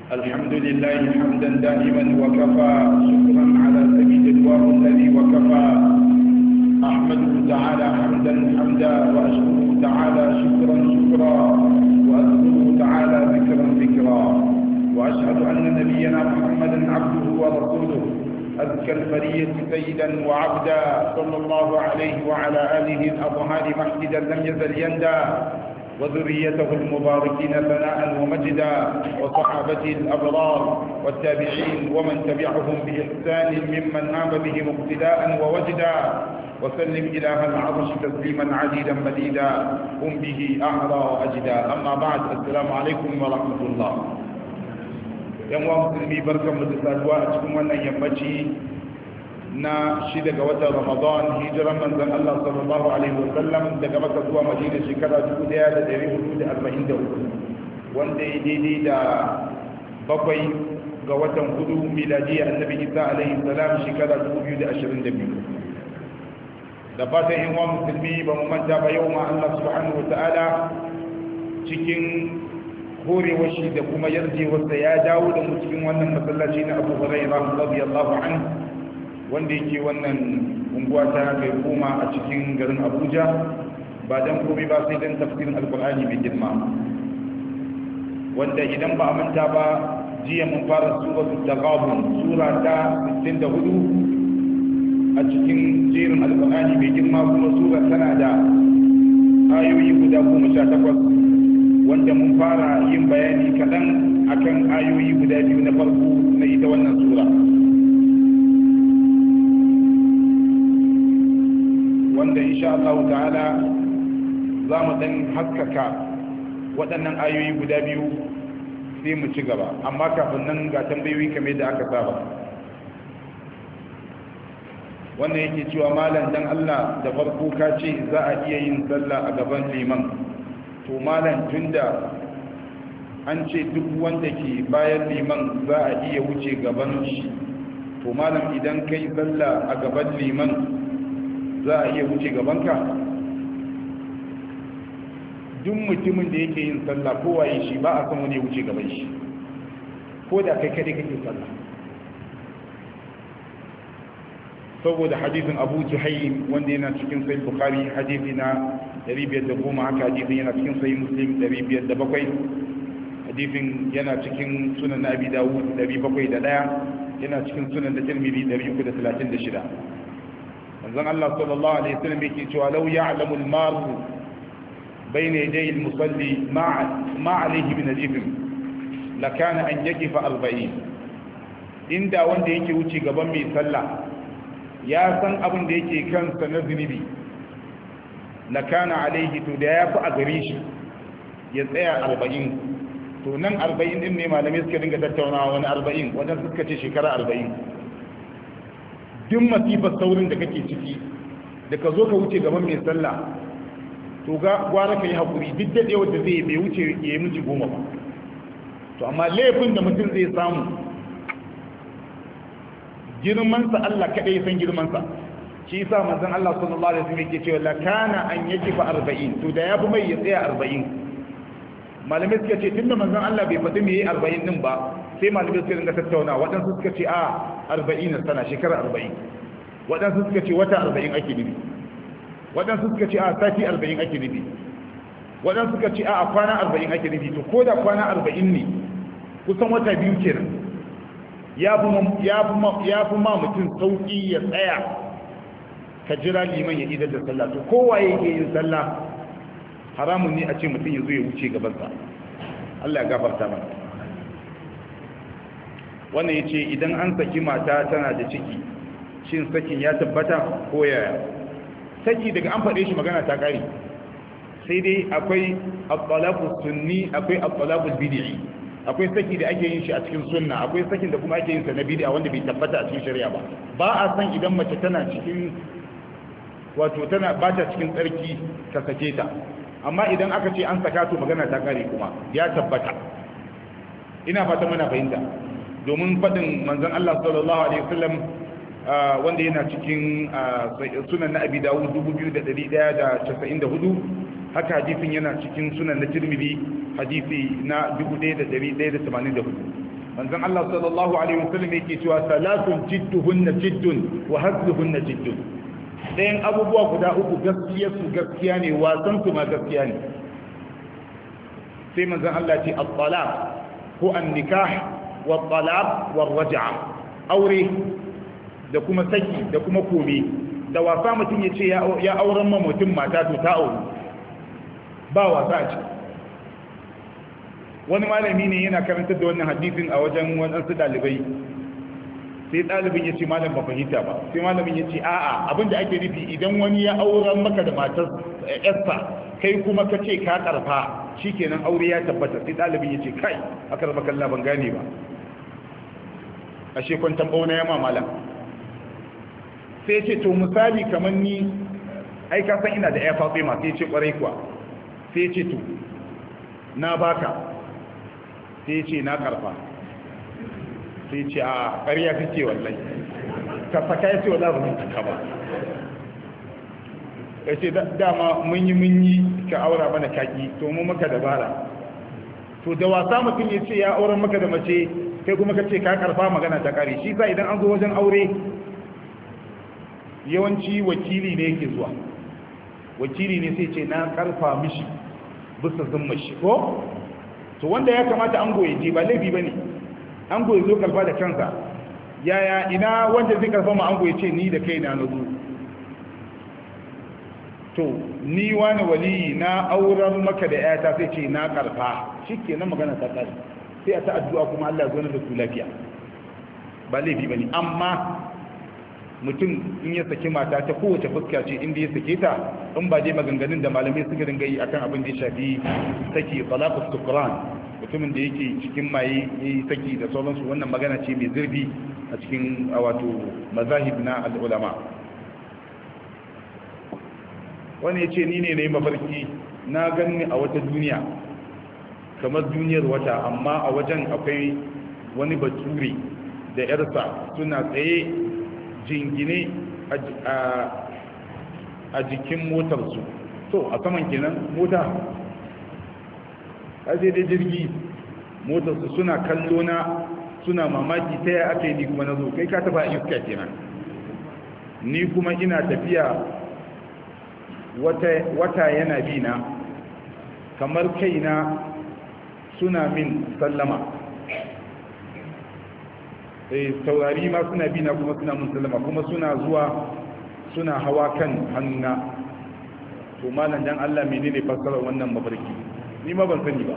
الحمد لله حمدا دائما وكفى شكرا على سبيل الوار الذي وكفى أحمده تعالى حمدا حمدا وأشكره تعالى شكرا شكرا وأذكره تعالى ذكرا ذكرا وأشهد أن نبينا محمدا عبده ورسوله أذكى البرية سيدا وعبدا صلى الله عليه وعلى آله الأطهار محمدا لم يزل يندى وذريته المباركين ثناء ومجدا وصحابته الأبرار والتابعين ومن تبعهم بإحسان ممن آم بهم اقتداء ووجدا وسلم إله العرش تسليما عديدا مديدا هم به أعرى وأجدا. أما بعد، السلام عليكم ورحمة الله. yan wa musulmi barkan mu da saduwa a cikin wannan yammaci na 6 ga watan Ramadan, hijiran manzon Allah sallallahu alaihi wasallam daga Makka zuwa Madina shekara 1443, wanda ya daidai da 7 ga watan 4 miladiyya annabi Isa alaihi salam shekara 2022. da fatan yan wa musulmi ba mu manta ba, yau ma Allah subhanahu wataala cikin horewar shi da kuma yarjewarsa ya dawo da mu cikin wannan masallaci na Abu Hurairah radiyallahu anhu, wanda yake wannan unguwa ta kai koma a cikin garin Abuja, ba dan komai ba sai dan tafsirin alqur'ani mai girma, wanda idan ba a manta ba jiya mun fara suratul taghabun, sura ta 64 a cikin jerin alqur'ani mai girma, kuma sura tana da ayoyi guda 18, wanda mun fara yin bayani kaɗan akan ayoyi guda 2 na farko na ita wannan sura, wanda insha Allah ta'ala za mu dan haskaka waɗannan ayoyi guda 2 sai mu ci gaba. Amma kafin nan ga tambayoyi kamar da aka saba. wannan yake cewa malam dan Allah, da farko ka ce za a iya yin sallah a gaban liman, to malam tunda an ce duk wanda ke bayan liman za a iya wuce gaban shi, to malam idan kai sallah a gaban liman za a iya wuce gabanka? duk mutumin da yake yin sallah kowaye shi ba a san wani ya wuce gaban shi, ko da kai kadai kake sallah, saboda hadisin Abu Juhaym wanda yana cikin sahih Bukhari hadisi na 510, haka hadisin yana cikin sahih Muslim 507, hadisin yana cikin sunan Abi Dawud 701, yana cikin sunan Tirmidhi 336. manzon Allah sallallahu alaihi wasallam yake cewa law ya'lamu al-maru bayna yaday al-musalli ma alayhi min al-ithm lakana an yakifa 40. inda wanda yake wuce gaban mai sallah ya san abin da yake kansa na zunubi, na kana alaihi, to da ya fi a gare shi ya tsaya 40. to nan 40 din ne malamai suka dinga tattaunawa wani 40, wajen suka ce shekara 40. duk masifar saurin da kake ciki da ka zo ka wuce gaban mai sallah, to ga gwara ka yi haƙuri, duk daɗewar da zai bai wuce ya yi miji 10 ba. to amma laifin da mutum zai samu, girmansa Allah kaɗai san girmansa, shi yasa manzon Allah sallallahu alaihi wasallam yake cewa la kana an yakifa 40, to da yafi mai ya tsaya 40. malamai suka ce tunda manzon Allah bai faɗi me yi 40 din ba, sai malamai suka dinga tattauna, waɗansu suka ce a 40 sana, shekara 40, waɗansu suka ce wata 40 ake nufi, waɗansu suka ce a sati 40 ake nufi, waɗansu suka ce a kwana 40 ake nufi. to ko da kwana 40 ne, kusan wata 2 kenan, ya fi ma mutum sauƙi ya tsaya ka jira liman ya idar da sallah. to kowa yake yin sallah haramun ne a ce mutum ya zo ya wuce gabansa. Allah ya gafarta mana. wannan ya ce idan an saki mata tana da ciki, shin sakin ya tabbata ko yaya? saki daga an faɗe shi magana ta ƙare, sai dai akwai at-talaqus sunni, akwai at-talaqul bid'i. akwai saki da ake yin shi a cikin sunna, akwai sakin da kuma ake yin sa na bid'a wanda bai tabbata a cikin shari'a ba. ba a san idan mace tana cikin wato tana bata cikin tsarki ka sake ta, amma idan aka ce an saka to magana ta kare kuma ya tabbata. ina fata muna fahimta, domin fadin manzon Allah sallallahu alaihi wasallam wanda yana cikin sunan na Abi Dawud 2194, haka hadisin yana cikin sunan na Tirmidhi hadisi na 1184. manzon Allah sallallahu alaihi wasallam yake cewa salatun jidduhunna jiddun wa hazluhunna jiddun dayan abubuwa guda uku gaskiya ne wasan su ma gaskiya ne sai manzon Allah ce at-talaq ko an-nikah wa at-talaq wa ar-raj'a aure da kuma saki da kuma kome da wasa mutum ya ce ya auren ma mutum mata to ta aure ba wasa a ciki wani malami ne yana karantar da wannan hadisin a wajen wadansu dalibai sai dalibin ya ce malam ba fahimta ba sai malamin ya ce a'a abinda ake nufi idan wani ya auren maka da matar yarsa kai kuma ka ce ka karfa shikenan aure ya tabbata sai dalibin ya ce kai aka raba kalla ban gane ba ashe kwantan bauna ya ma malam sai ya ce to misali kamar ni ai ka san ina da ya Fatima sai ya ce kwarai kuwa sai ya ce to na baka sai ce na karfa sai ce a ƙarya kake wallahi ka saka ya ce wallahi ba mun saka ba ya ce dama mun yi ka aura mana kaki to mu maka dabara to da wasa mutum ya ce ya auren maka da mace kai kuma ka ce ka karfa magana ta kare shi sa idan an zo wajen aure yawanci wakili ne yake zuwa wakili ne sai ce na karfa mishi bisa zumma shi ko to wanda ya kamata an goye ji ba laifi ba ne an goye zo kalfa da kansa yaya ina wanda zai karfa ma an goye ce ni da kai na zo to ni wani waliyi na auren maka da yata sai ce na karfa shi ke nan magana ta kare sai a ta addu'a kuma Allah zo da su lafiya ba laifi ba ne amma mutum in ya saki mata ta kowace fuska ce inda ya sake ta in ba dai maganganun da malamai suka dinga yi akan abin da ya shafi saki talaqus sukran mutumin da yake cikin maye yayi saki da sauransu wannan magana ce mai zurfi a cikin wato mazahib na al-ulama wani ya ce ni ne na yi mafarki na ganni a wata duniya kamar duniyar wata amma a wajen akwai wani bature da yarsa suna tsaye jingine a jikin motarsu to a saman kenan mota a sai dai jirgi motarsu suna kallo na suna mamaki ta ya aka yi ni kuma na zo kai ka taba iska kenan ni kuma ina tafiya wata yana bi na kamar kaina suna min sallama taurari ma suna bi na kuma suna mun sallama kuma suna zuwa suna hawa kan hannuna to malam dan Allah menene fassarar wannan mafarki ni ma ban sani ba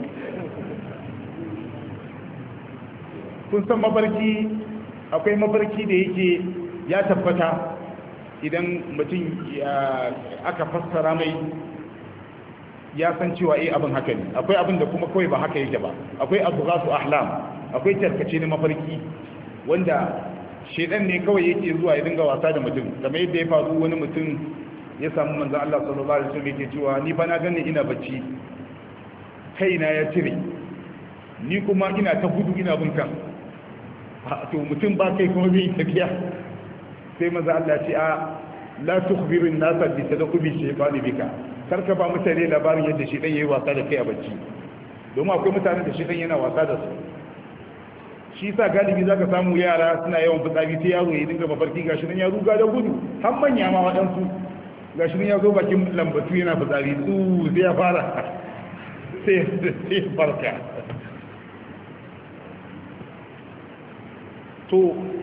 kun san mafarki akwai mafarki da yake ya tabbata idan mutum aka fassara mai ya san cewa abin haka ne akwai abin da kuma kawai ba haka yake ba akwai abghasu ahlam akwai tarkace na mafarki wanda shedan ne kawai yake zuwa ya dinga wasa da mutum kamar yadda ya faru wani mutum ya samu manzon Allah sallallahu alaihi wasallam yake cewa ni fa na gani ina bacci kaina ya cire ni kuma ina ta gudu ina bin kan to mutum ba kai kuma zai tafiya sai manzon Allah ce a la tukhbiru an-nasa bi tadakkubi shaytani bika karka ba mutane labarin yadda shedan yayi wasa da kai a bacci domin akwai mutanen da shedan yana wasa da su shi sa galibi za ka samu yara suna yawan fitsari sai yaro ya dinga mafarki gashi nan ya ruga da gudu har manya ma waɗansu gashi nan ya zo bakin lambatu yana fitsari su sai ya fara sai ya farka to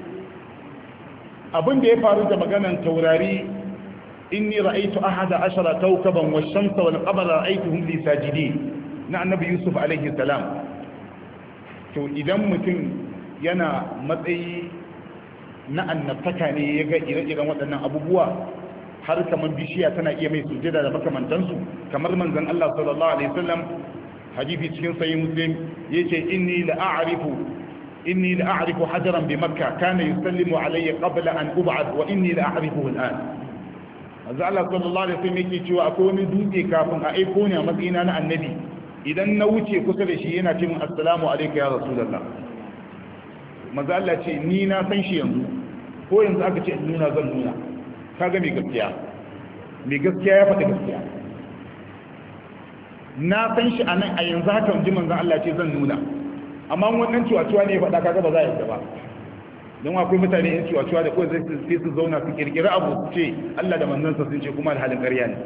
abin da ya faru da maganan taurari inni ra'aytu ahada ashara kawkaban wash-shamsa wal-qamara ra'aytuhum li sajidin na annabi yusuf alaihi salam to idan mutum yana matsayi na annabtaka ne ya ga ire-iren waɗannan abubuwa har kamar bishiya tana iya mai sujada da makamantansu kamar manzon Allah sallallahu alaihi wasallam hadisi cikin sahih muslim yace inni la a'rifu hajaran bi makkah kana yusallimu alayya qabla an ub'ath wa inni la a'rifuhu al'an manzon Allah sallallahu alaihi wasallam yake cewa akwai wani dutse kafin a aiko ni a matsayina na annabi idan na wuce kusa da shi yana ce min assalamu alayka ya rasulullah manzo Allah ce ni na san shi yanzu ko yanzu aka ce in nuna zan nuna kaga mai gaskiya ya faɗi gaskiya na san shi anan a yanzu haka ji manzo Allah ce zan nuna amma wannan ciwaciwa ne ya faɗa kaga ba za a yadda ba don akwai mutane yan ciwaciwa da kawai sai su zauna su kirkiri abu su ce Allah da manzansa sun ce kuma alhalin ƙarya ne.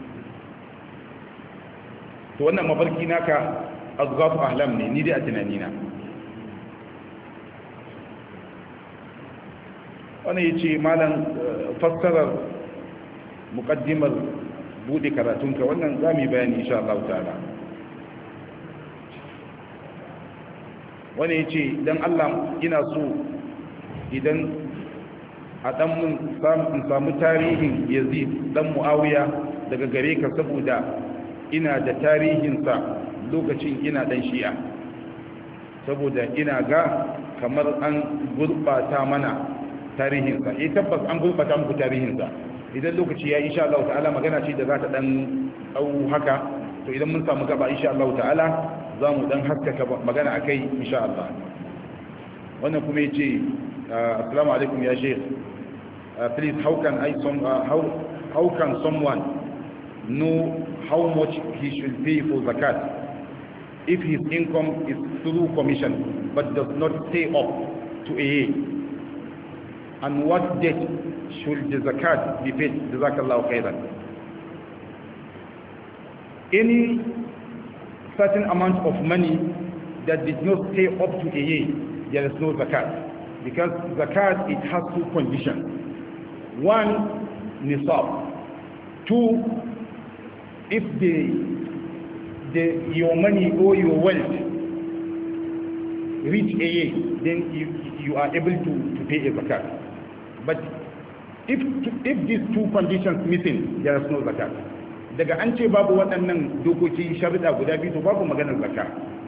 to wannan mafarki naka azghaf ahlam ne ni dai a tunanina. wannan yace malam fassarar muqaddimar bude karatunka wannan zamu bayani insha Allah ta'ala. wani yace dan Allah ina so idan a dan mun samu tarihin Yazid dan Muawiya daga gare ka saboda ina da tarihinsa lokacin ina dan Shi'a, saboda ina ga kamar an gurbata mana tarihinsa. Tabbas an gurbata muku tarihinsa. Idan lokaci ya insha Allah ta'ala magana ce da za ta dan au haka, to idan mun samu gaba insha Allah ta'ala za mu dan haskaka magana akai insha Allah. Wannan kuma yace assalamu alaikum ya sheikh, please how can someone know how much he should pay for zakat if his income is through commission but does not stay up to a year? And what date should the zakat be paid? Jazakallahu khairan. Any certain amount of money that did not stay up to a year, there is no zakat. Because zakat, it has two conditions. One, nisab. Two, if your money or your wealth reach a year, then you are able to pay a zakat. But if these two conditions missing, there is no zakat. Daga an ce babu waɗannan dokoki sharuɗa guda biyu to babu maganar zakka.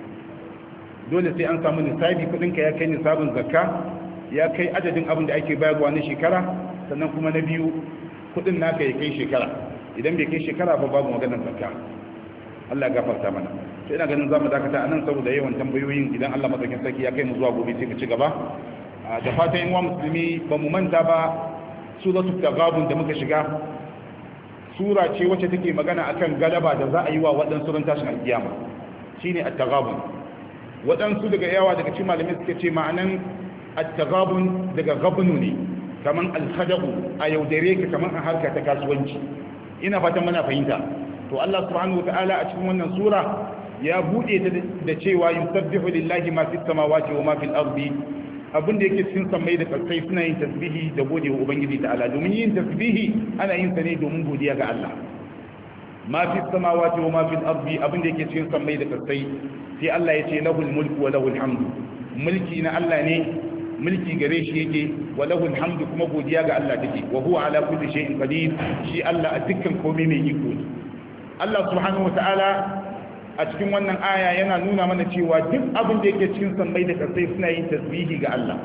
Dole sai an samu nisabi, kuɗinka ya kai nisabin zakka, ya kai adadin abin da ake bayarwa na shekara, sannan kuma na biyu kuɗin naka ya kai shekara. Idan bai kai shekara ba babu maganar zakka. Allah ya gafarta mana. Sai ina ganin zamu dakata anan saboda yawan tambayoyin, idan Allah madaukakin sarki ya kai mu zuwa gobe sai ka ci gaba. Da fatan yan uwa musulmi ba mu manta ba suratul taghabun da muka shiga sura ce wacce take magana akan galaba da za a yi wa waɗansu ran tashin alkiyama, shine at-taghabun. Waɗansu daga yawa daga cikin malamai suka ce ma'anan at-taghabun daga gabnu ne, kaman al-khada'u, a yaudare ka kaman a harka ta kasuwanci. Ina fatan muna fahimta. To Allah subhanahu wataala a cikin wannan sura ya bude ta da cewa yusabbihu lillahi ma fis samawati wa ma fil ardi. Abin da yake cikin sammai da kasai suna yin tasbihi da gode wa ubangiji ta'ala. Domin yin tasbihi ana yin sa ne domin godiya ga Allah. Ma fi samawati wa ma fil ardi, abin da yake cikin sammai da kasai, sai Allah ya ce lahul mulku wa lahul hamdu. Mulki na Allah ne, mulki gare shi yake, wa lahul hamdu, kuma godiya ga Allah take. Wa huwa ala kulli shay'in qadir, shi Allah a dukkan komai mai iko ne. Allah subhanahu wa ta'ala a cikin wannan aya yana nuna mana cewa duk abin da yake cikin sammai da kasai suna yin tasbihi ga Allah.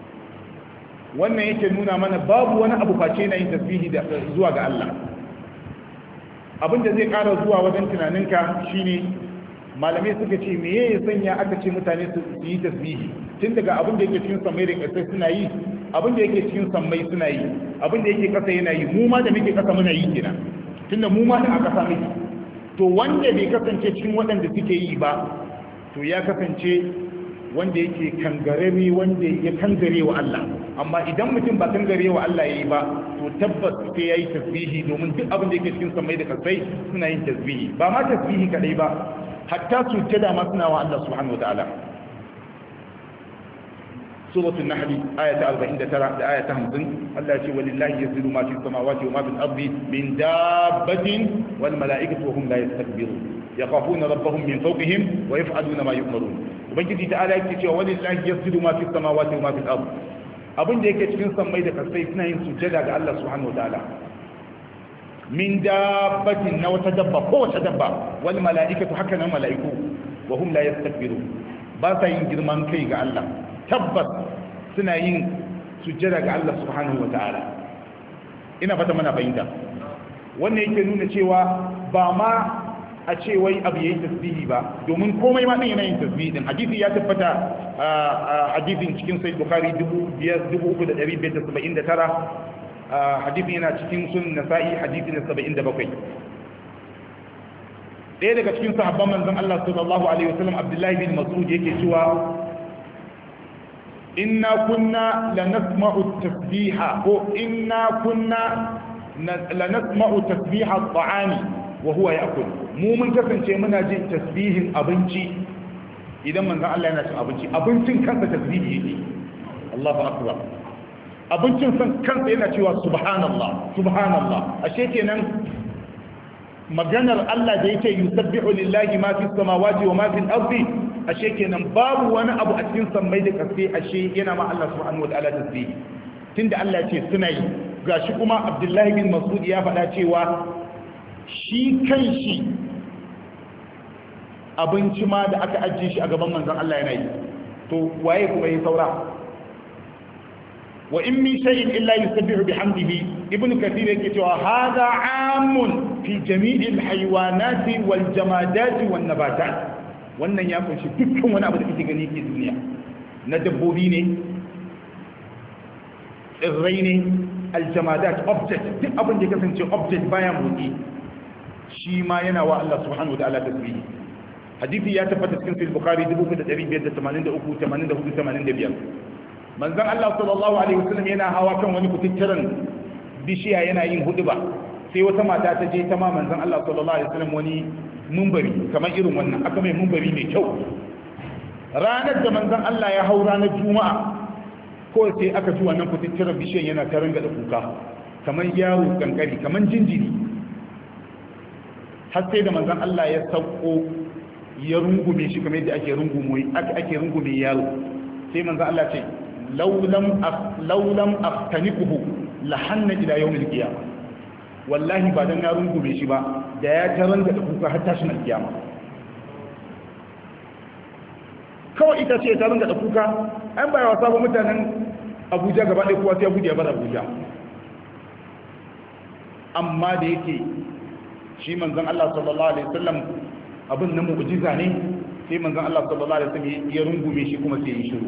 Wannan yake nuna mana babu wani abu face na yin tasbihi zuwa ga Allah. Abin da zai ƙara zuwa wajen tunaninka shine malamai suka ce meye ya sanya aka ce mutane su yi tasbihi tun daga abin da yake cikin sammai da kasai suna yi, abin da yake cikin sammai suna yi, abin da yake kasa yana yi, mu ma da muke kasa muna yi kenan, tunda mu ma da aka sa muke. To wanda bai kasance cikin waɗanda suke yi ba, to ya kasance wanda yake kangarare, wanda ya kangare wa Allah. Amma idan mutum ba kangare wa Allah yayi ba, to tabbas sai yayi tasbihi, domin duk abin da yake cikin samai da kasai suna yin tasbihi. Ba ma tasbihi kadai ba, hatta sujjada ma suna wa Allah subhanahu wataala. Suratul Nahl ayata 49 da ayata 50, Allah ya ce walillahi yasjudu ma fi samawati wa ma fil ardi min dabbatin wal malaikatu wa hum la yastakbirun yakhafuna rabbahum min fawqihim wa yaf'aluna ma yu'marun. Ubangiji ta'ala yake cewa walillahi yasjudu ma fi samawati wa ma fil ardi, abin da yake cikin sammai da kasai suna yin sujjada ga Allah subhanahu wataala. Min dabbatin, na wata dabba, ko wata dabba, wal malaikatu, haka nan malaiku, wa hum la yastakbirun, ba sa yin girman kai ga Allah. Tabbas suna yin sujjada ga Allah subhanahu wa ta'ala. Ina fata mana fahimta. Wannan yake nuna cewa ba ma a ce wai abu yayin tasbihi ba, domin komai ma din yana yin tasbihi din. Hadisi ya tabbata a hadisin cikin Sahih Bukhari 3579, hadisin yana cikin Sunan Nasa'i hadisi na 77. ɗaya daga cikin sahabban manzon Allah sallallahu alaihi wasallam Abdullahi bin Mas'ud yake cewa inna kunna lanasma'u tasbiha ko inna kunna lanasma'u tasbiha at-ta'ami wa huwa ya'kul mu mun kasance muna jin tasbihin abinci idan manzon Allah yana cin abinci abincin kansa tasbihi yake Allahu akbar abincin kansa yana cewa subhanallah subhanallah ashe kenan maganar Allah da yake yusabbihu lillahi ma fi samawati wa ma fi al-ardi ashe kenan babu wani abu a cikin sammai da kasai ashe yana ma Allah subhanahu wa ta'ala tasbih tunda Allah ya ce suna yi gashi kuma Abdullahi bin Mas'ud ya faɗa cewa shi kanshi abinci ma da aka ajiye shi a gaban manzon Allah yana yi to waye kuma yi saura wa in min shay'in illa yusabbihu bihamdihi ibnu kathir yake cewa hada amun fi jami'il haywanati wal jamadati wan nabatat wannan ya kunshi dukkan wani abu da kake gani ke duniya na dabbobi ne tsirrai ne aljamadat object duk abin da ya kasance object baya motsi shi ma yana wa Allah subhanahu wa ta'ala tasbihi hadisi ya tabbata cikin sahih bukhari 2583 manzon Allah sallallahu alaihi wasallam yana hawa kan wani kututturan bishiya yana yin huduba sai wata mata ta je ta ma manzon Allah sallallahu alaihi wasallam wani mumbari kamar irin wannan aka mai mumbari mai kyau ranar da manzon Allah ya hau ranar juma'a ko sai aka ji wannan kututturan bishiyan yana ta ranga da kuka kamar yaro kankari kamar jinjiri har sai da manzon Allah ya sauko ya rungume shi kamar yadda ake rungume yaro sai manzon Allah ce laulam aftanikuhu lahanna ila yawmil qiyamah wallahi ba dan na rungume shi ba da ya taranga da kuka har tashin alkiyama kawai ita ce ta ranga da kuka an bai wasa ba mutanen Abuja gaba ɗaya kowa sai Abuja ya bar Abuja amma da yake shi manzon Allah sallallahu alaihi wasallam abin nan mu'jiza ne sai manzon Allah sallallahu alaihi wasallam ya rungume shi kuma sai ya shiru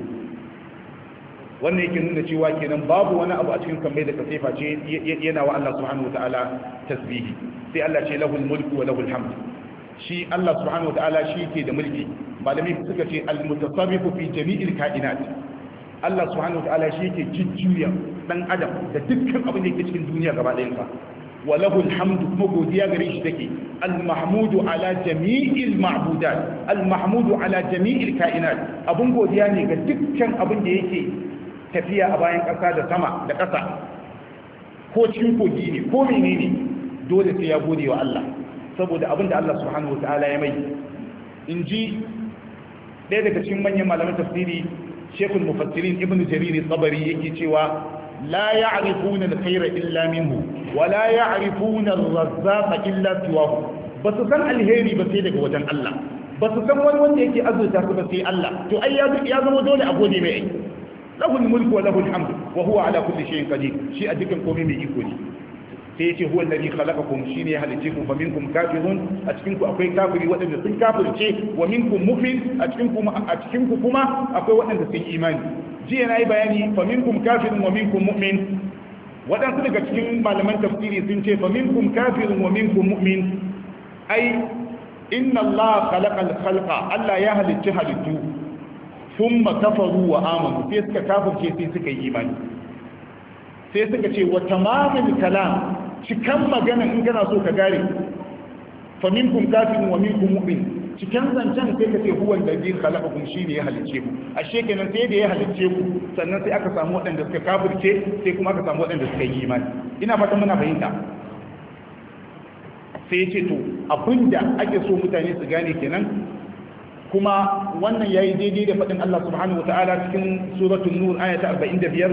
wannan yake nuna cewa kenan babu wani abu a cikin kamar da kasefa ce yana wa Allah subhanahu wataala tasbihi sai Allah ce lahul mulku wa lahul hamd shi Allah subhanahu wataala shi ke da mulki malami suka ce al mutasarrifu fi jami'il kainat Allah subhanahu wataala shi ke jujjuya dan adam da dukkan abin da yake cikin duniya gaba ɗayan sa wa lahul hamd kuma godiya gare shi take al mahmudu ala jami'il ma'budat al mahmudu ala jami'il kainat abun godiya ne ga dukkan abin da yake tafiya a bayan ƙasa da sama da ƙasa ko cikin kogi ne ko menene dole sai ya gode wa Allah saboda abin da Allah subhanahu wataala ya mai in ji ɗaya daga cikin manyan malaman tafsiri shekul mufassirin ibn jarir tsabari yake cewa la ya'rifuna al-khayra illa minhu wa la ya'rifuna ar-razzaqa illa siwahu ba su san alheri ba sai daga wajen Allah ba su san wani wanda yake azurta su ba sai Allah to ai ya zama dole a gode mai lahu al-mulku wa lahu al-hamd wa huwa ala kulli shay'in qadir shi a dukkan komai mai iko ne sai yace huwa alladhi khalaqakum shine ya halice ku fa minkum kafirun a cikin ku akwai kafiri wadanda sun kafirce wa minkum mu'min a cikin ku kuma akwai wadanda sun imani jiya nayi bayani fa minkum kafirun wa minkum mu'min wadansu daga cikin malaman tafsiri sun ce fa minkum kafirun wa minkum mu'min ai inna Allah khalaqa al-khalqa Allah ya halicci halittu thumma kafaru wa amanu sai suka kafirce sai suka yi imani sai suka ce wa tamamul kalam cikan magana in kana so ka gare fa minkum kafirun wa minkum mu'min cikan zancen sai ka ce huwa allazi khalaqakum shine ya halice ku ashe kenan sai da ya halice ku sannan sai aka samu wadanda suka kafirce sai kuma aka samu wadanda suka yi imani ina fatan muna fahimta sai ya ce to abinda ake so mutane su gane kenan kuma wannan yayi daidai da fadin Allah subhanahu wataala cikin suratul nur aya ta 45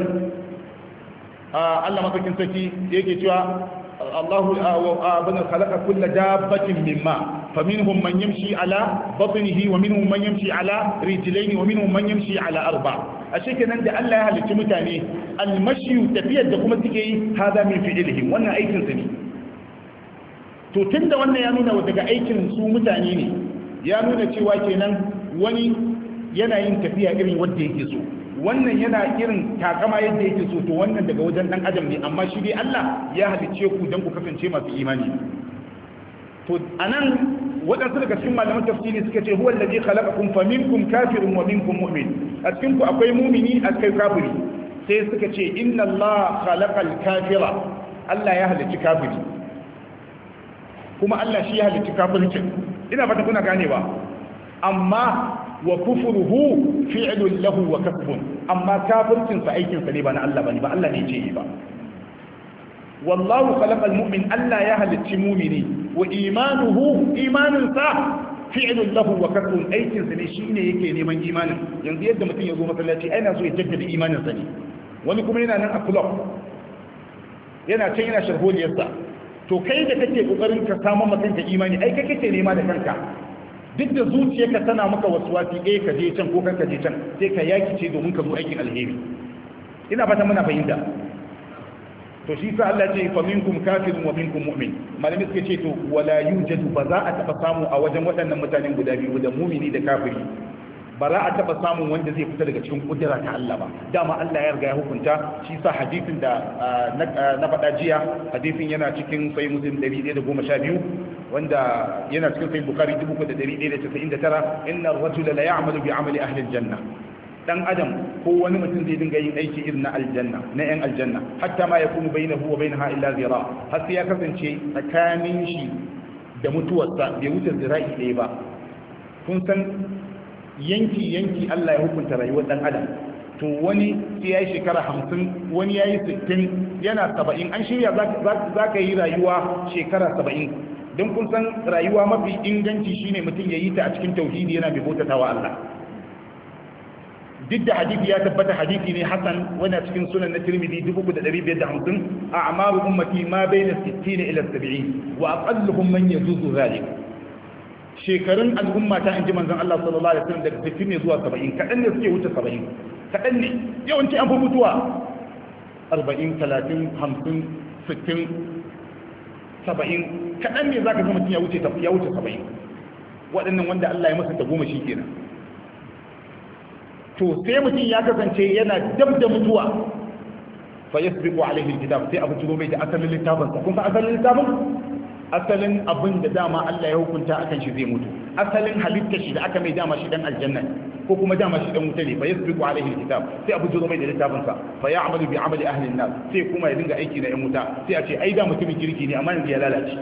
Allah madaukin sarki yake cewa Allahu abana khalaqa kulla dabbatin mimma faminhum man yamshi ala batnihi wa minhum man yamshi ala rijlaini wa minhum man yamshi ala arba ashe kenan da Allah ya halicci mutane almashi tafiyar da kuma suke yi hada min fi'lihim wannan aikin su ne to tunda wannan ya nuna daga aikin su mutane ne ya nuna cewa kenan wani yana yin tafiya irin wanda yake so wannan yana irin takama yadda yake so to wannan daga wajen dan adam ne amma shi dai Allah ya halice ku dan ku kasance masu imani to anan waɗansu daga cikin malaman tafsiri suka ce huwa allazi khalaqakum faminkum kafirun wa minkum mu'min a cikin ku akwai mumini akwai kafiri sai suka ce inna Allah khalaqal kafira Allah ya halicci kafiri kuma Allah shi ya halicci kafircin ina fata kuna ganewa amma wa kufruhu fi'lun lahu wa kasbun amma kafircin sa aikin sa ne ba na Allah bane ba Allah ne ce yi ba wallahu khalaqal mu'min Allah ya halicci mu'mini wa imanuhu imanin sa fi'lun lahu wa kasbun aikin sa ne shine yake neman imanin yanzu yadda mutum ya zo masallaci ai na so ya jaddada imanin sa ne wani kuma yana nan a club yana can yana sharholiyarsa to kai da kake kokarin ka samu makanka imani ai kai kake nema da kanka duk da zuciyarka tana maka waswasi ka je can ko kanka je can sai ka yaki ce domin ka zo aikin alheri ina fata muna fahimta to shi sa Allah ce fa minkum kafirun wa minkum mu'min malami suka ce to wala yujadu ba za a taba samu a wajen waɗannan mutanen guda biyu da mumini da kafiri ba za a taba samun wanda zai fita daga cikin kudura ta Allah ba dama Allah ya riga ya hukunta shi sa hadisin da na faɗa jiya hadisin yana cikin sahih muslim 112 wanda yana cikin sahih bukhari 3199 inna ar-rajula la ya'malu bi 'amali ahli al-janna dan adam ko wani mutum zai dinga yin aiki irin na aljanna na yan aljanna hatta ma yakunu bainahu wa bainaha illa zira har sai ya kasance tsakanin shi da mutuwarsa bai wuce zira'i ɗaya ba kun san yanki Allah ya hukunta rayuwar dan adam to wani sai yayi shekara 50 wani yayi 60 yana 70 an shirya za ka yi rayuwa shekara 70 don kun san rayuwa mafi inganci shine mutum ya yi ta a cikin tauhidi yana bai bautatawa Allah duk da hadisi ya tabbata hadisi ne hasan wani cikin sunan na Tirmidhi 3550 a'maru ummati ma bayna 60 ila 70 wa aqalluhum man yazuzu zalik shekarun al'umma ta inji manzon Allah sallallahu alaihi wasallam daga 60 ne zuwa 70 kadan ne suke wuce 70 kadan ne yawanci an fi mutuwa 40 30 50 60 70 kadan ne zaka ga mutum ya wuce 70 waɗannan wanda Allah ya masa ta goma shi kenan to sai mutum ya kasance yana dab da mutuwa fa yasbiqu alaihi alkitab sai abu jiro mai da asalin littafin kun san asalin littafin asalin abin da dama Allah ya hukunta akan shi zai mutu asalin halitta shi da aka mai dama shi dan aljanna ko kuma dama shi dan wuta ne fa yasbiqu alaihi alkitab sai abu jiro mai da littafin sa fa ya'malu bi amali ahli an-nar sai kuma ya dinga aiki na yan wuta sai a ce ai da mutumin kirki ne amma yanzu ya lalace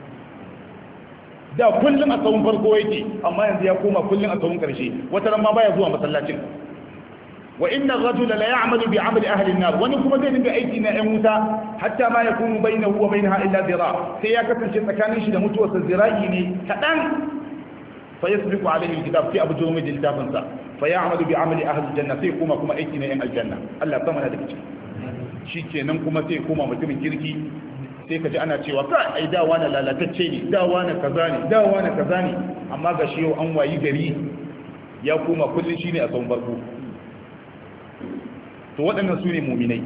da kullum a tsawon farko yake amma yanzu ya koma kullum a tsawon karshe wata ran ma baya zuwa masallacin wa inna ar-rajula la ya'malu bi 'amali ahli an-nar wani kuma zai dinga aiki na 'yan wuta hatta ma yakunu bainahu wa bainaha illa zira sai ya kasance tsakanin shi da mutuwarsa zira'i ne kadan fa yasbiqu alayhi al-kitab sai abu jumai da littafin sa fa ya'malu bi 'amali ahli al-janna sai kuma aiki na 'yan aljanna Allah ya sama da kici shikenan kuma sai kuma mutumin kirki sai kaji ana cewa ka ai dawa na lalatacce ne dawa na kaza ne dawa na kaza ne amma ga shi yau an wayi gari ya koma kullun shine a tsawon barko to waɗannan su ne muminai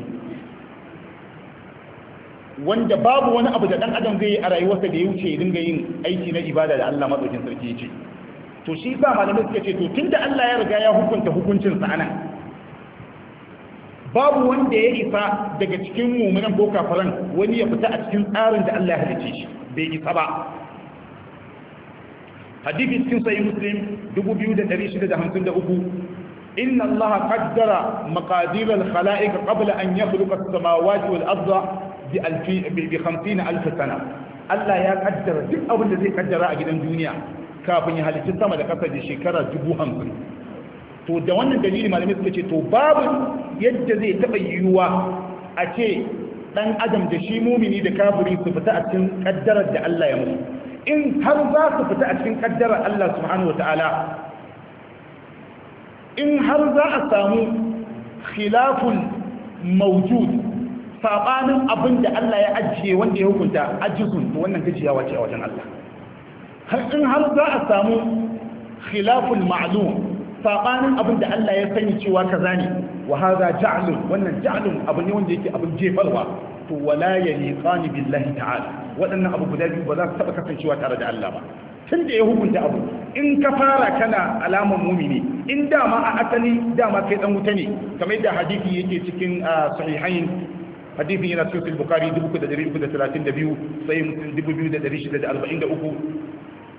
wanda babu wani abu da ɗan adam zai yi a rayuwarsa da ya wuce ya dinga yin aiki na ibada da Allah matsaukin sarki ya ce to shi sa malamai suka ce to tunda Allah ya riga ya hukunta hukuncinsa anan babu wanda ya isa daga cikin muminan ko kafaran wani ya fita a cikin tsarin da Allah ya halice shi bai isa ba hadisi cikin sahih muslim 2653 إن الله قدر مقادير الخلائق قبل أن يخلق السماوات والأرض ب50,000 سنة الله يا قدر دك أبو الذي قدر أجل الدنيا كافن يهالي السماء لقصة شكرا 50,000 to da wannan dalili malamai suka ce to babu yadda zai taɓa yiwuwa a ce ɗan adam da shi mumini da kafiri su fita a cikin ƙaddarar da Allah ya musu in har za su fita a cikin ƙaddarar Allah subhanahu wa ta'ala in har za a samu khilafun mawjud sabanin abin da Allah ya ajiye wanda ya hukunta ajizun to wannan gajiyawa ce a wajen Allah in har za a samu khilafun ma'lum sabanin abin da Allah ya sani cewa kaza ne wa hadha ja'lun wannan ja'lun abu ne wanda yake abin jefarwa to wala yaliqani billahi ta'ala waɗannan abu guda biyu ba za su taɓa kasancewa tare da Allah ba tun da ya hukunta abu in ka fara kana alaman mumini in dama a asali dama kai dan wuta ne kamar yadda hadisi yake cikin sahihain hadisin yana cikin bukhari 3332 sai muslim 2643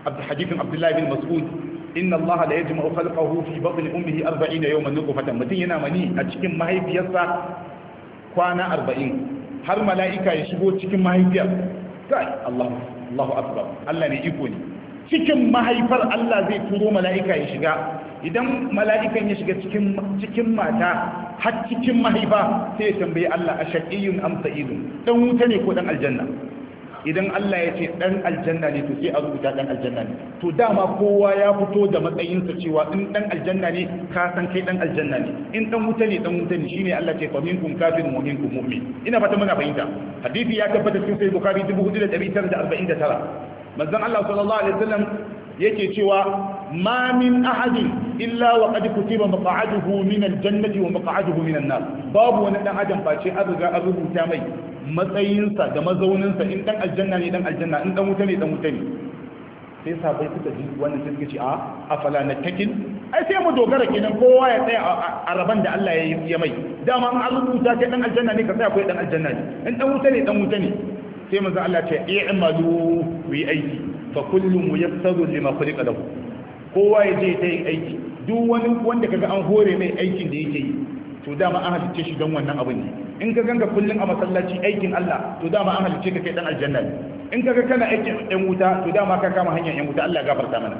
hadithin Abdullah bin Mas'ud inna Allah la yajma'u khalqahu fi batni ummihi 40 yawman nutfatan mutun yana mani a cikin mahaifiyarsa kwana 40 har mala'ika ya shigo cikin mahaifiyar kai Allahu akbar Allah ne iko ne cikin mahaifar Allah zai turo mala'ika ya shiga idan mala'ikan ya shiga cikin mata har cikin mahaifa sai ya tambayi Allah ashaqiyun am sa'idun dan wuta ne ko dan aljanna idan Allah ya ce dan aljanna ne to sai a rubuta dan aljanna ne to dama kowa ya fito da matsayinsa cewa in dan aljanna ne ka san kai dan aljanna ne in dan wuta ne shine Allah ce fa minkum kafirun wa minkum mu'min ina fata muna fahimta hadisi ya tabbata cikin sahih bukhari 4949 manzon Allah sallallahu alaihi wasallam yake cewa ma min ahadin illa wa qad kutiba maq'aduhu min aljannati wa maq'aduhu min an-nar babu wani dan adam face an riga an rubuta mai matsayinsa da mazauninsa in dan aljanna ne dan aljanna in dan wuta ne dan wuta ne sai sabai suka ji wannan sai suka ce a afala natakin ai sai mu dogara kenan kowa ya tsaya a raban da Allah ya mai dama an rubuta kai dan aljanna ne ka tsaya kai dan aljanna ne in dan wuta ne dan wuta ne sai manzo Allah ya ce i'malu bi aiki fa kullu muyassaru lima khuliqa lahu kowa ya je ta yin aiki duk wani wanda kaga an hore mai aikin da yake yi to dama an halicce shi don wannan abin ne in ka ganga kullun a masallaci aikin Allah to dama an halicce ka kai dan aljanna ne in kaga kana aikin ɗan wuta to dama ka kama hanyar ɗan wuta Allah ya gafarta mana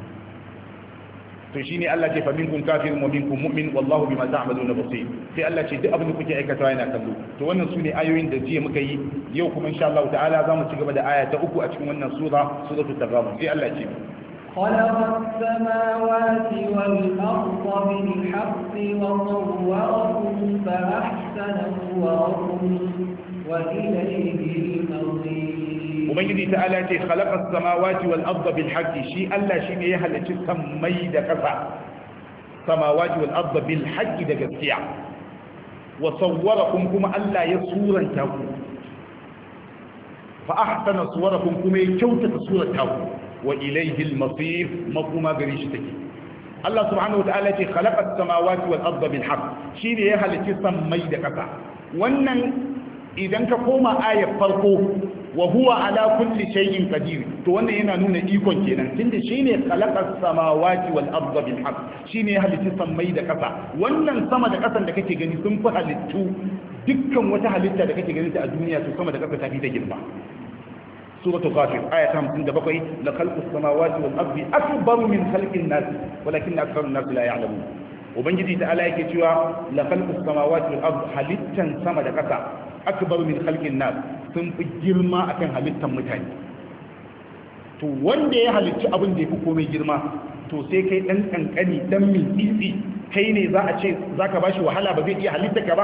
to shine Allah ce fa minkum kafirun wa minkum mu'min wallahu bima ta'maluna basir sai Allah ce duk abin da kuke aikatawa yana kallo to wannan sune ayoyin da jiya muka yi yau kuma insha Allah ta'ala zamu ci gaba da aya ta 3 a cikin wannan suratul taghabun sai Allah ce خلق السماوات والأرض بالحق وصوركم فأحسن صوركم وإليه المصير وبنجي تعالى خلق السماوات والأرض بالحق شيء الله شيء يهلك سمي دكفا السماوات والأرض بالحق دكفيع وصوركم كما الله يصورا تاكم فأحسن صوركم كما يكوتك صورة تاكم وإليه المصير مفهوما غريش تكي الله سبحانه وتعالى خلق السماوات والأرض بالحق شيء يهل تسمى دكتا wannan idan ka koma ayar farko wa huwa ala kulli shay'in qadir to wannan yana nuna ikon kenan tunda shine khalaqa samawati wal arda bil haqq shine ya halitta sammai da kasa wannan sama da kasan da kake gani sun fi halittu dukkan wata halitta da kake gani ta a duniya to sama da kasa ta fi ta girma سورة غافر آية 57 لخلق السماوات والأرض أكبر من خلق الناس ولكن أكثر الناس لا يعلمون وبنجي تعالى يكتوى لخلق السماوات والأرض حلتا سما دكتا أكبر من خلق الناس ثم جرما أكن حلتا متاني to wanda ya halicci abin da ya fi komai girma to sai kai dan kankani dan mitsitsi kai ne za a ce zaka bashi wahala ba zai iya halitta ka ba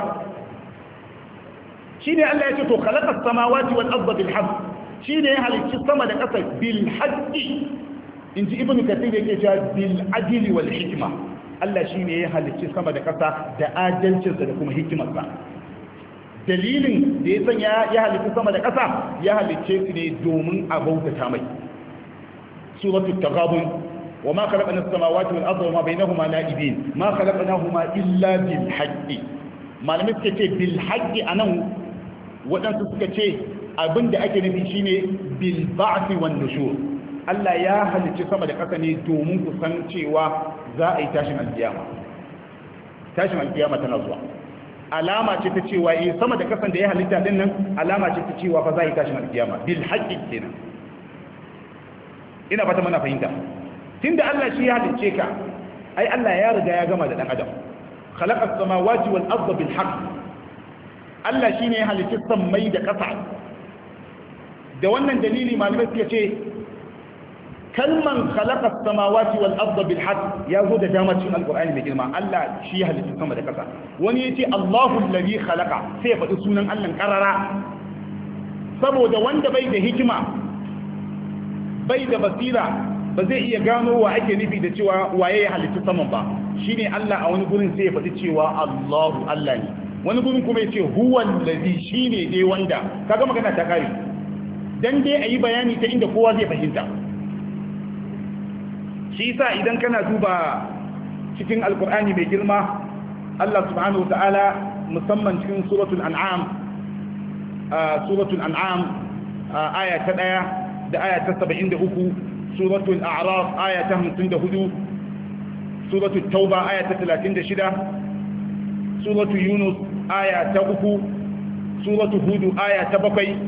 shine Allah ya ce to khalaqas samawati wal arda bil haqq shi ne ya halicci sama da ƙasa bil haƙƙi in ji ibn kathir yake cewa bil adili wal hikma Allah shi ne ya halicci sama da ƙasa da adalcinsa da kuma hikimarsa dalilin da ya sanya ya halicci sama da ƙasa ya halicce su ne domin a bautata mai suratul taghabun wa ma khalaqna as-samawati wal arda wa ma bainahuma la'ibin ma khalaqnahuma illa bil haqqi malamai suka ce bil haqqi anan waɗansu suka ce abin da ake nufi shine bil ba'thi wan nushur Allah ya halicci sama da ƙasa ne domin ku san cewa za a yi tashin alkiyama tana zuwa alama ce ta cewa sama da ƙasan da ya halitta din nan alama ce ta cewa fa za a yi tashin alkiyama bil haqqi kenan ina fata mana fahimta tunda Allah shi ya halicce ka ai Allah ya riga ya gama da dan adam khalaqas samawati wal arda bil haqq Allah shine ya halicci sammai da ƙasa da wannan dalili malamai suka ce kalman khalaqas samawati wal arda bil haqq ya zo da dama cikin alqur'ani mai girma Allah shi ya halitta sama da kasa wani yace Allahu allazi khalaqa sai ya faɗi sunan Allah karara saboda wanda bai da hikima bai da basira ba zai iya gano wa ake nufi da cewa waye ya halitta saman ba shine Allah a wani gurin sai ya faɗi cewa Allahu Allah ne wani gurin kuma yace huwa allazi shine dai wanda kaga magana ta kare dan dai ayi bayani ta inda kowa zai fahimta shi yasa idan kana duba cikin alkur'ani mai girma Allah subhanahu wataala musamman cikin suratul an'am aya ta 1 da aya ta 73 suratul a'raf aya ta 54 suratul tauba aya ta 36 suratul yunus aya ta 3 suratul hud aya ta 7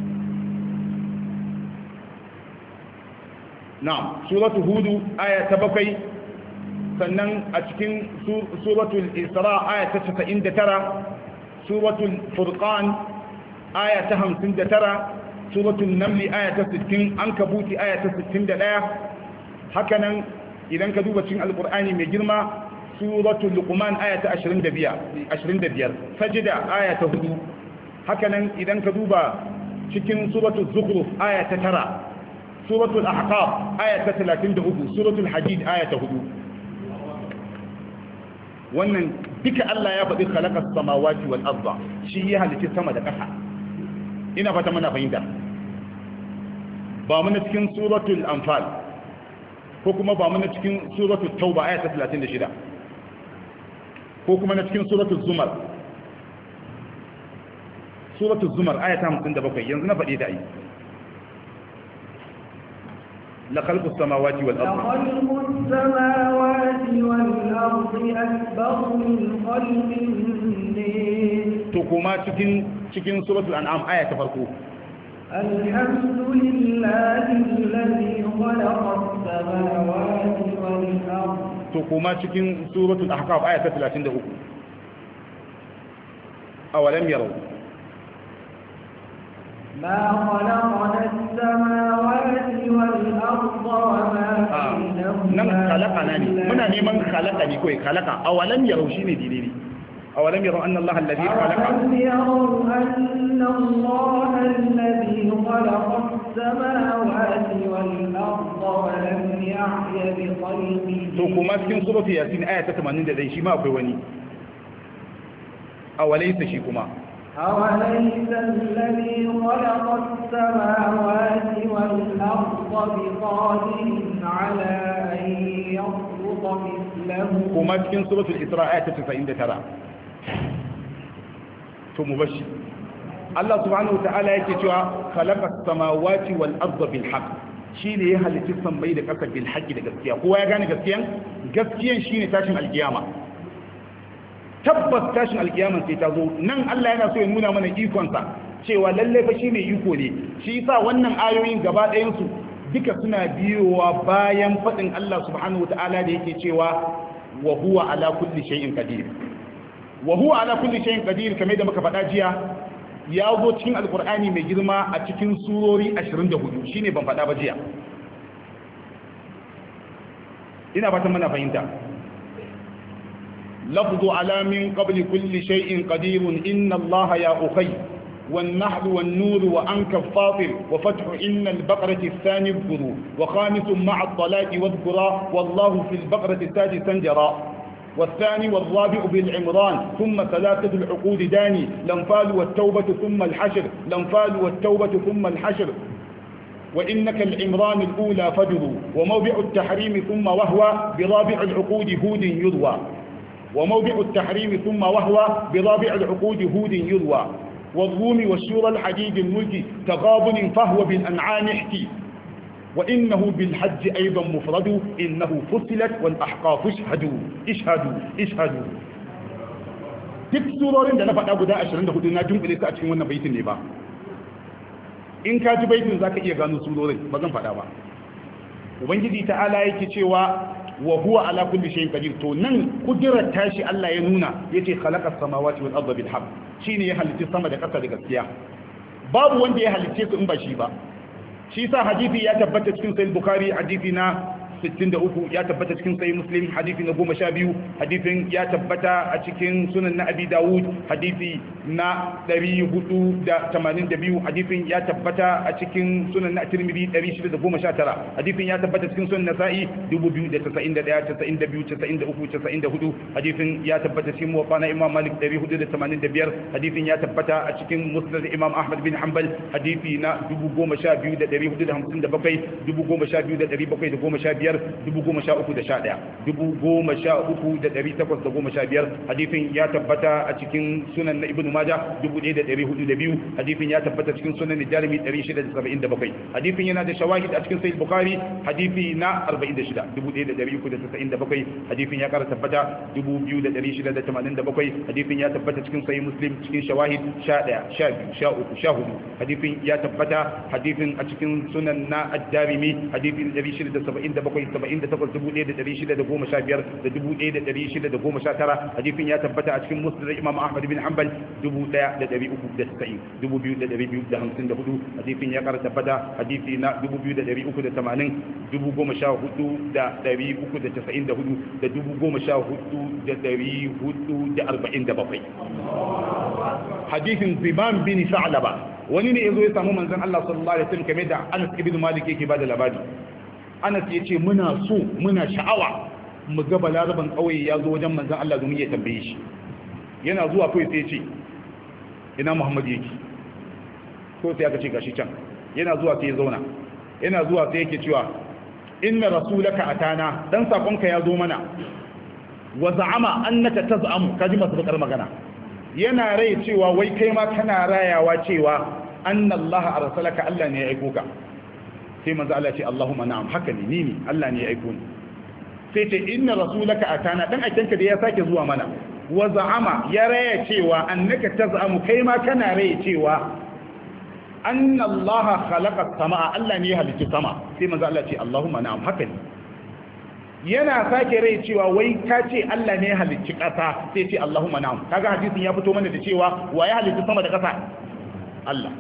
na'am suratul hud aya ta 7 sannan a cikin suratul isra aya ta 99 suratul furqan aya ta 59 suratul naml aya ta 60 ankabuti aya ta 61 hakanan idan ka duba cikin alqur'ani mai girma suratul luqman aya ta 25 sajda aya ta 4 hakanan idan ka duba cikin suratul zukhruf aya ta 9 suratul ahqaf aya ta 33 suratul hadid aya ta 4 wannan duka Allah ya faɗi khalaqas samawati wal arda shi ya halitta sama da ƙasa ina fata muna fahimta ba mu na cikin suratul anfal ko kuma ba mu na cikin suratul tauba aya ta 36 ko kuma na cikin suratul zumar aya ta 57 yanzu na faɗe ta ai لخلق السماوات والأرض أكبر من خلق الناس تقوما cikin suratul an'am aya ta farko alhamdulillahi alladhi khalaqa as-samawati wal ardh taquma cikin suratul ahqaf aya ta 33 awalam yaraw ma khalaqna as-samawati wal ardha wa ma bainahuma nan khalaqana ne muna neman khalaqa ne kai khalaqa awalam yaraw shine dalili أولم يروا أن الله الذي خلق أولم يروا أن الله الذي خلق السماوات والأرض ولم يعي بخلقه توكما سكن سورة ياسين آية 80 دي شيما أبواني أوليس شيكما أوليس الذي خلق السماوات والأرض بقادر على أن يخلق مثله كما سكن سورة الإسراء آية 90 to mu bashi Allah subhanahu wataala yake cewa khalaqas samawati wal arda bil haqq shine ya halitta sammai da ƙasa bil haqqi da gaskiya kowa ya gane gaskiyan shine tashin alkiyama tabbas tashin alkiyama sai ta zo nan Allah yana so ya nuna mana ikon sa cewa lalle fa shine iko ne shi yasa wannan ayoyin gaba ɗayan su duka suna biyowa bayan fadin Allah subhanahu wataala da yake cewa wa huwa ala kulli shay'in qadir wa huwa ala kulli shay'in qadir kamar da muka faɗa jiya ya zo cikin alqur'ani mai girma a cikin surori 24 shine ban faɗa ba jiya ina fatan muna fahimta lafzu ala min qabli kulli shay'in qadir inna allaha ya ukhay والنحل والنور وأنك الفاطر وفتح إن البقرة الثاني اذكروا وخامس مع الطلاق واذكرا والله في البقرة السادسا جرا والثاني والرابع بالعمران ثم ثلاثة العقود داني الأنفال والتوبة ثم الحشر الأنفال والتوبة ثم الحشر وإنك العمران الأولى فجر وموضع التحريم ثم وهو برابع العقود هود يروى وموضع التحريم ثم وهو برابع العقود هود يروى والروم والشورى الحديد الملك تغابن فهو بالأنعام احكي وإنه بالحج أيضا مفرد إنه فصلت والأحقاف اشهدوا duk surorin da na faɗa guda 24 na dunkule su a cikin wannan baitin ne ba in ka ji baitin zaka iya gano surorin ba zan faɗa ba ubangiji ta'ala yake cewa wa huwa ala kulli shay'in qadir to nan kudirar tashi Allah ya nuna yace khalaqas samawati wal arda bil haqq shine ya halitta sama da ƙasa da gaskiya babu wanda ya halitte su in ba shi ba shi sa hadisi ya tabbata cikin sahih bukhari hadisi na 63 ya tabbata cikin sahih muslim hadisi na 12 hadisin ya tabbata a cikin sunan na abi dawud hadisi na 482 hadisin ya tabbata a cikin sunan na tirmidhi 619 hadisin ya tabbata cikin sunan nasa'i 2091 92 93 94 hadisin ya tabbata cikin muwatta na imam malik 485 hadisin ya tabbata a cikin musnad imam ahmad bin hanbal hadisi na 12457 12715 hadisin ya tabbata a cikin sunan na ibnu majah 1402 hadisin ya tabbata cikin sunan Darimi 677 hadisin yana da shawahid a cikin sahih bukhari hadisi na 46 1397 hadisin ya kara tabbata 2687 hadisin ya tabbata cikin sahih muslim cikin shawahid 11 12 13 14 hadisin ya tabbata hadisin a cikin sunan na ad-darimi hadisin 677 78 1615 da 1619 hadisin ya tabbata a cikin musnad imam ahmad bin hanbal 1390 2254 hadisin ya kara tabbata hadisi na 2380 14,394 da 14,447 hadisin Zimam bin Sa'laba wani ne yazo ya samu manzon Allah sallallahu alaihi wasallam kamar da Anas ibn Malik yake bada labari Anas yace muna sha'awa mu ga balaraban kauye yazo wajen manzon Allah domin ya tambaye shi yana zuwa kai sai ya ce ina Muhammad yake ko sai aka ce gashi can yana zuwa sai ya zauna yana zuwa sai yake cewa inna rasulaka atana dan sakonka ya zo mana wa za'ama annaka taz'amu kaji masu bakar magana yana rai cewa wai kai ma kana rayawa cewa anna Allah arsalaka Allah ne ya aiko ka sai manzo Allah ce Allahumma na'am haka ne ni Allah ne ya aiko ni sai ce inna rasulaka atana dan aikenka da ya sake zuwa mana wa za'ama ya raya cewa annaka taz'amu kai ma kana raya cewa anna Allah khalaqa samaa Allah ne ya halicci sama sai manzo Allah ce Allahumma na'am haka ne yana sake rai cewa wai ka ce Allah ne ya halicci ƙasa sai ce Allahumma na'am kaga hadisin ya fito mana da cewa wa ya halicci sama da ƙasa Allah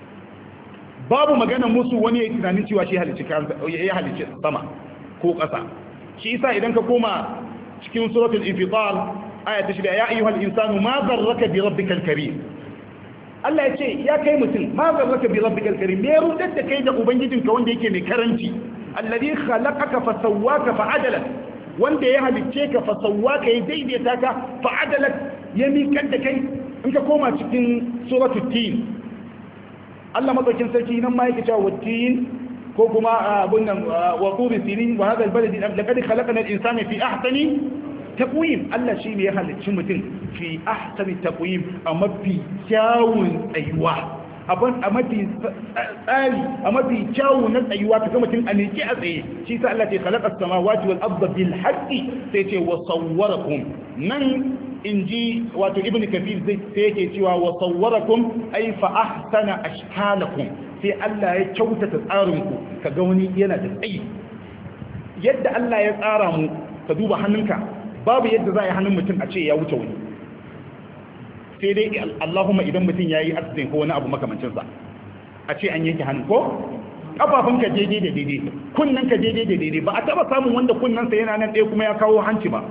babu magana musu wani ya tunanin cewa shi ya halicci sama ko ƙasa shi yasa idan ka koma cikin suratul infitar aya ta 6 ya ayyuhal insanu ma zarraka bi rabbikal karim Allah ya ce ya kai mutum ma zarraka bi rabbikal karim me rudar da kai da ubangijinka wanda yake mai karanci alladhi khalaqaka fa sawwaka fa adalak wanda ya halicce ka fa sawwaka ya daidaita ka fa adalak ya miƙar da kai in ka koma cikin suratul tin Allah madaukin sarki nan ma yake cewa wattin ko kuma abun nan wa turi sinin wa hadha albalad laqad khalaqna al-insana fi ahsani taqwim Allah shi ne ya halicci mutum fi ahsani taqwim a mafi kyawun tsayuwa a mafi tsari a mafi kyawu na tsayuwa ka ga mutum a neke a tsaye shi sa Allah ce khalaqa as-samawati wal arda bil haqqi sai ce wa sawwarakum nan inji wato ibn kafir sai yake cewa wa sawwarakum ay fa ahsana ashkalakum sai Allah ya kyautata tsarin ku kaga wani yana da tsayi yadda Allah ya tsara mu ka duba hannunka babu yadda za a yi hannun mutum a ce ya wuce wani sai dai Allahumma idan mutum ya yi accident ko wani abu makamancinsa a ce an yanke hannun ko ƙafafunka daidai da daidai kunnanka daidai da daidai ba a taba samun wanda kunnansa yana nan ɗaya kuma ya kawo hanci ba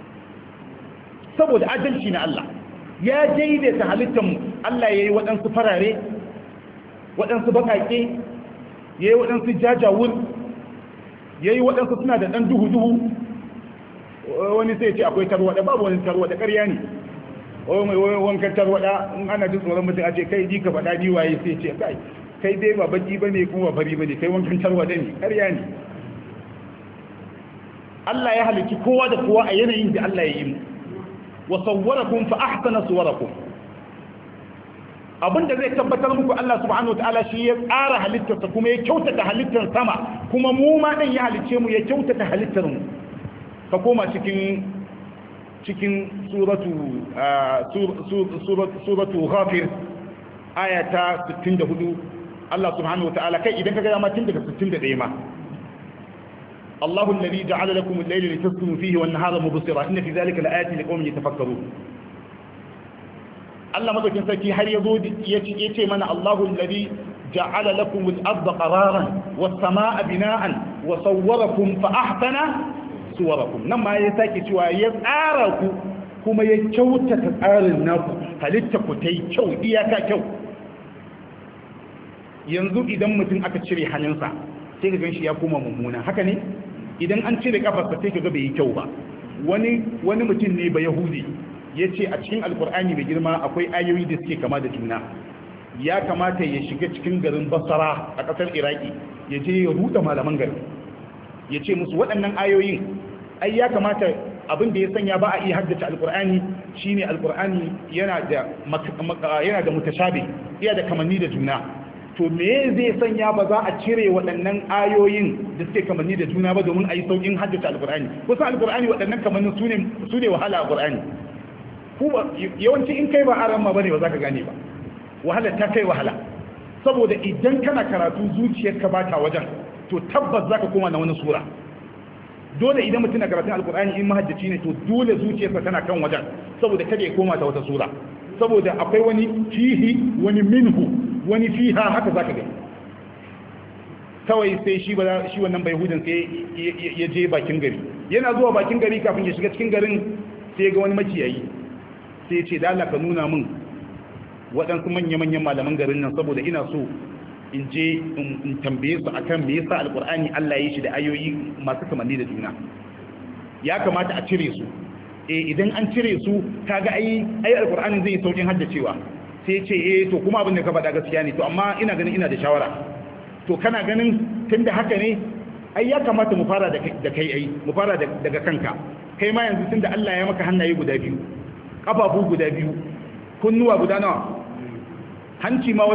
saboda adalci na Allah ya daidaita halittarmu Allah ya yi waɗansu farare waɗansu baƙaƙe ya yi waɗansu jajawur ya yi waɗansu suna da ɗan duhu-duhu wani sai ce akwai tarwaɗa babu wani tarwaɗa ƙarya ne mai wankan tarwada in ana jin tsoron mutum a ce kai ji ka faɗa ni waye sai ce kai dai ba baki ba ne kuma ba fari ba ne kai wankan tarwada ne ƙarya ne Allah ya halitta kowa da kowa a yanayin da Allah ya yi mu wa sawwarakum fa ahsana suwarakum abinda zai tabbatar muku Allah subhanahu wataala shi ya tsara halittarsa kuma ya kyautata halittar sama kuma mu ma dan ya halicce mu ya kyautata halittar mu ka koma cikin suratu ghafir ayata 64 Allah subhanahu wa ta'ala kai idan ka ga ma tun daga 61 ma Allahu alladhi ja'ala lakum al-layla litaskunu fihi wan-nahara mubsira inna fi dhalika laayatin liqaumin yatafakkarun Allah madaukin sarki har yazo yace mana Allahu alladhi ja'ala lakum al-ardha qararan was-samaa'a bina'an wa sawwarakum fa ahsana suwarakum nan ma ya sake cewa ya tsara ku kuma ya kyautata tsarin naku halitta ku ta yi kyau iyaka kyau yanzu idan mutum aka cire hannunsa sai ka ganshi ya koma mummuna haka ne idan an cire kafarsa sai ka ga bai yi kyau ba wani mutum ne ba yahudi ya ce a cikin alkur'ani mai girma akwai ayoyi da suke kama da juna ya kamata ya shiga cikin garin basara a ƙasar iraki ya je ya ruɗa malaman garin ya ce musu waɗannan ayoyin ai ya kamata abin da ya sanya ba a iya haddace alkur'ani shine alkur'ani yana da mutashabi iya da kamanni da juna to me zai sanya ba za a cire waɗannan ayoyin da suke kamanni da juna ba domin a yi saukin haddace alkur'ani kusa alkur'ani waɗannan kamannin su ne wahala alkur'ani yawanci in kai ba aran ma bane ba za ka gane ba wahala ta kai wahala saboda idan kana karatu zuciyarka ba ta wajen to tabbas za ka koma na wani sura dole idan mutum na karatun alkur'ani in mahaddaci ne to dole zuciyarsa tana kan wajen saboda kada ya koma ta wata sura saboda akwai wani fihi wani minhu wani fiha haka zaka gani kawai sai shi wannan bai hudun sai ya je bakin gari yana zuwa bakin gari kafin ya shiga cikin garin sai ya ga wani makiyayi sai ya ce da Allah ka nuna min waɗansu manya-manyan malaman garin nan saboda ina so in je in tambaye su akan me yasa alqur'ani Allah ya yi shi da ayoyi masu kamanni da juna ya kamata a cire su idan an cire su kaga ai alqur'ani zai yi saukin haddacewa sai ce to kuma abin da ka faɗa gaskiya ne to amma ina ganin ina da shawara to kana ganin tunda haka ne ai ya kamata mu fara da kai ai mu fara daga kanka kai ma yanzu tunda Allah ya maka hannaye guda biyu kafafu guda biyu kunnuwa guda nawa hanci ma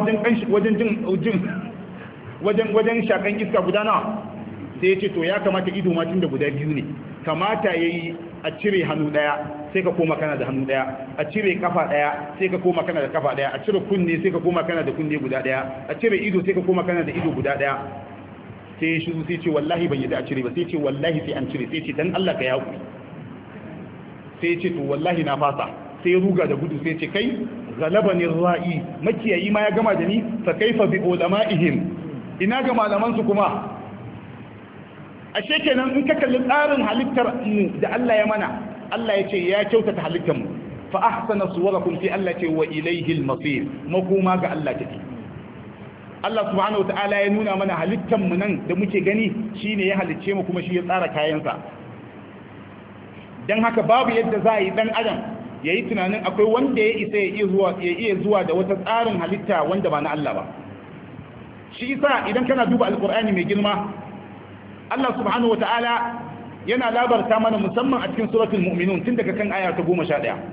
wajen shakan iska guda nawa sai ya ce to ya kamata ido ma tunda guda biyu ne kamata yayi a cire hannu daya sai ka koma kana da hannu daya a cire kafa daya sai ka koma kana da kafa daya a cire kunne sai ka koma kana da kunne guda daya a cire ido sai ka koma kana da ido guda daya sai ya shiru sai ce wallahi ban yadda a cire ba sai ce wallahi sai an cire sai ce dan Allah ka yaku sai ya ce to wallahi na fasa sai ya ruga da gudu sai ce kai galabani ra'i makiyayi ma ya gama da ni fa kaifa bi ulama'ihim ina ga malaman su kuma ashe kenan in ka kalli tsarin halittar mu da Allah ya mana Allah ya ce ya kyautata halittar mu fa ahsana suwarakum fi Allah ce wa ilayhi al-masir makoma ga Allah take Allah subhanahu wataala ya nuna mana halittar mu nan da muke gani shine ya halicce mu kuma shi ya tsara kayansa dan haka babu yadda za a yi dan adam yayi tunanin akwai wanda ya isa ya iya zuwa da wata tsarin halitta wanda ba na Allah ba shi yasa idan kana duba alqur'ani mai girma Allah subhanahu wa ta'ala yana labarta mana musamman a cikin suratul mu'minun tun daga kan aya ta 11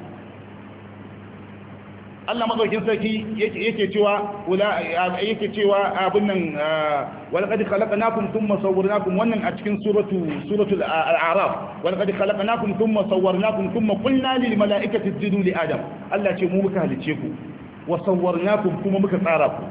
Allah madaukin sarki yake cewa abin nan wal qad khalaqnakum thumma sawwarnakum wannan a cikin suratul a'raf wal qad khalaqnakum thumma sawwarnakum thumma qulna lil mala'ikati isjudu li adam Allah ce mu muka halice ku wa sawwarnakum kuma muka tsara ku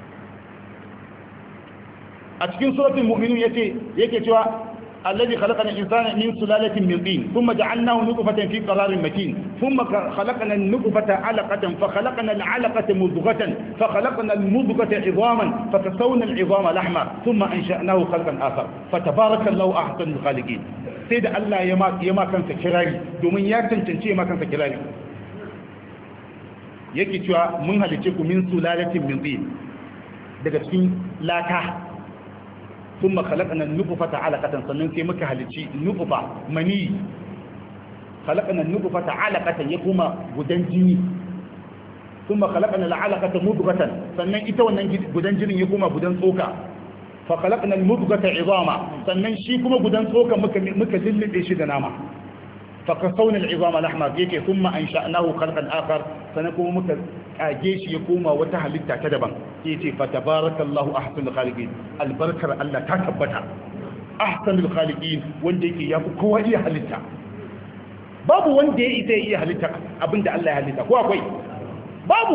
a cikin suratul mu'minun yake cewa الذي خلقنا الإنسان من سلالة من طين ثم جعلناه نطفة في قرار مكين ثم خلقنا النطفة علقة فخلقنا العلقة مضغة فخلقنا المضغة عظاما فكسونا العظام لحما ثم أنشأناه خلقا آخر فتبارك الله أحسن الخالقين سيد الله يما كان سكراري دومين ياكن تنشي ما كان سكراري yake cewa mun halice ku min sulalatin min tin daga cikin laka ثم خلقنا النطفة علقة sannan sai muka halici nutfa mani خلقنا النطفة علقة yakuma gudan jini ثم خلقنا العلقة مضغة sannan ita wannan gudan jinin ya kuma gudan tsoka fa khalaqna al-mudghata 'idama sannan shi kuma gudan tsoka muka lullube shi da nama fa kasawna al-'idama lahma yake thumma ansha'nahu khalqan akhar sannan kuma muka kage shi ya koma wata halitta ta daban yace fa tabarakallahu ahsanul khaliqin albarkar Allah ta tabbata ahsanul khaliqin wanda yake yafi kowa iya halitta babu wanda ya isa iya halitta abinda Allah ya halitta ko akwai babu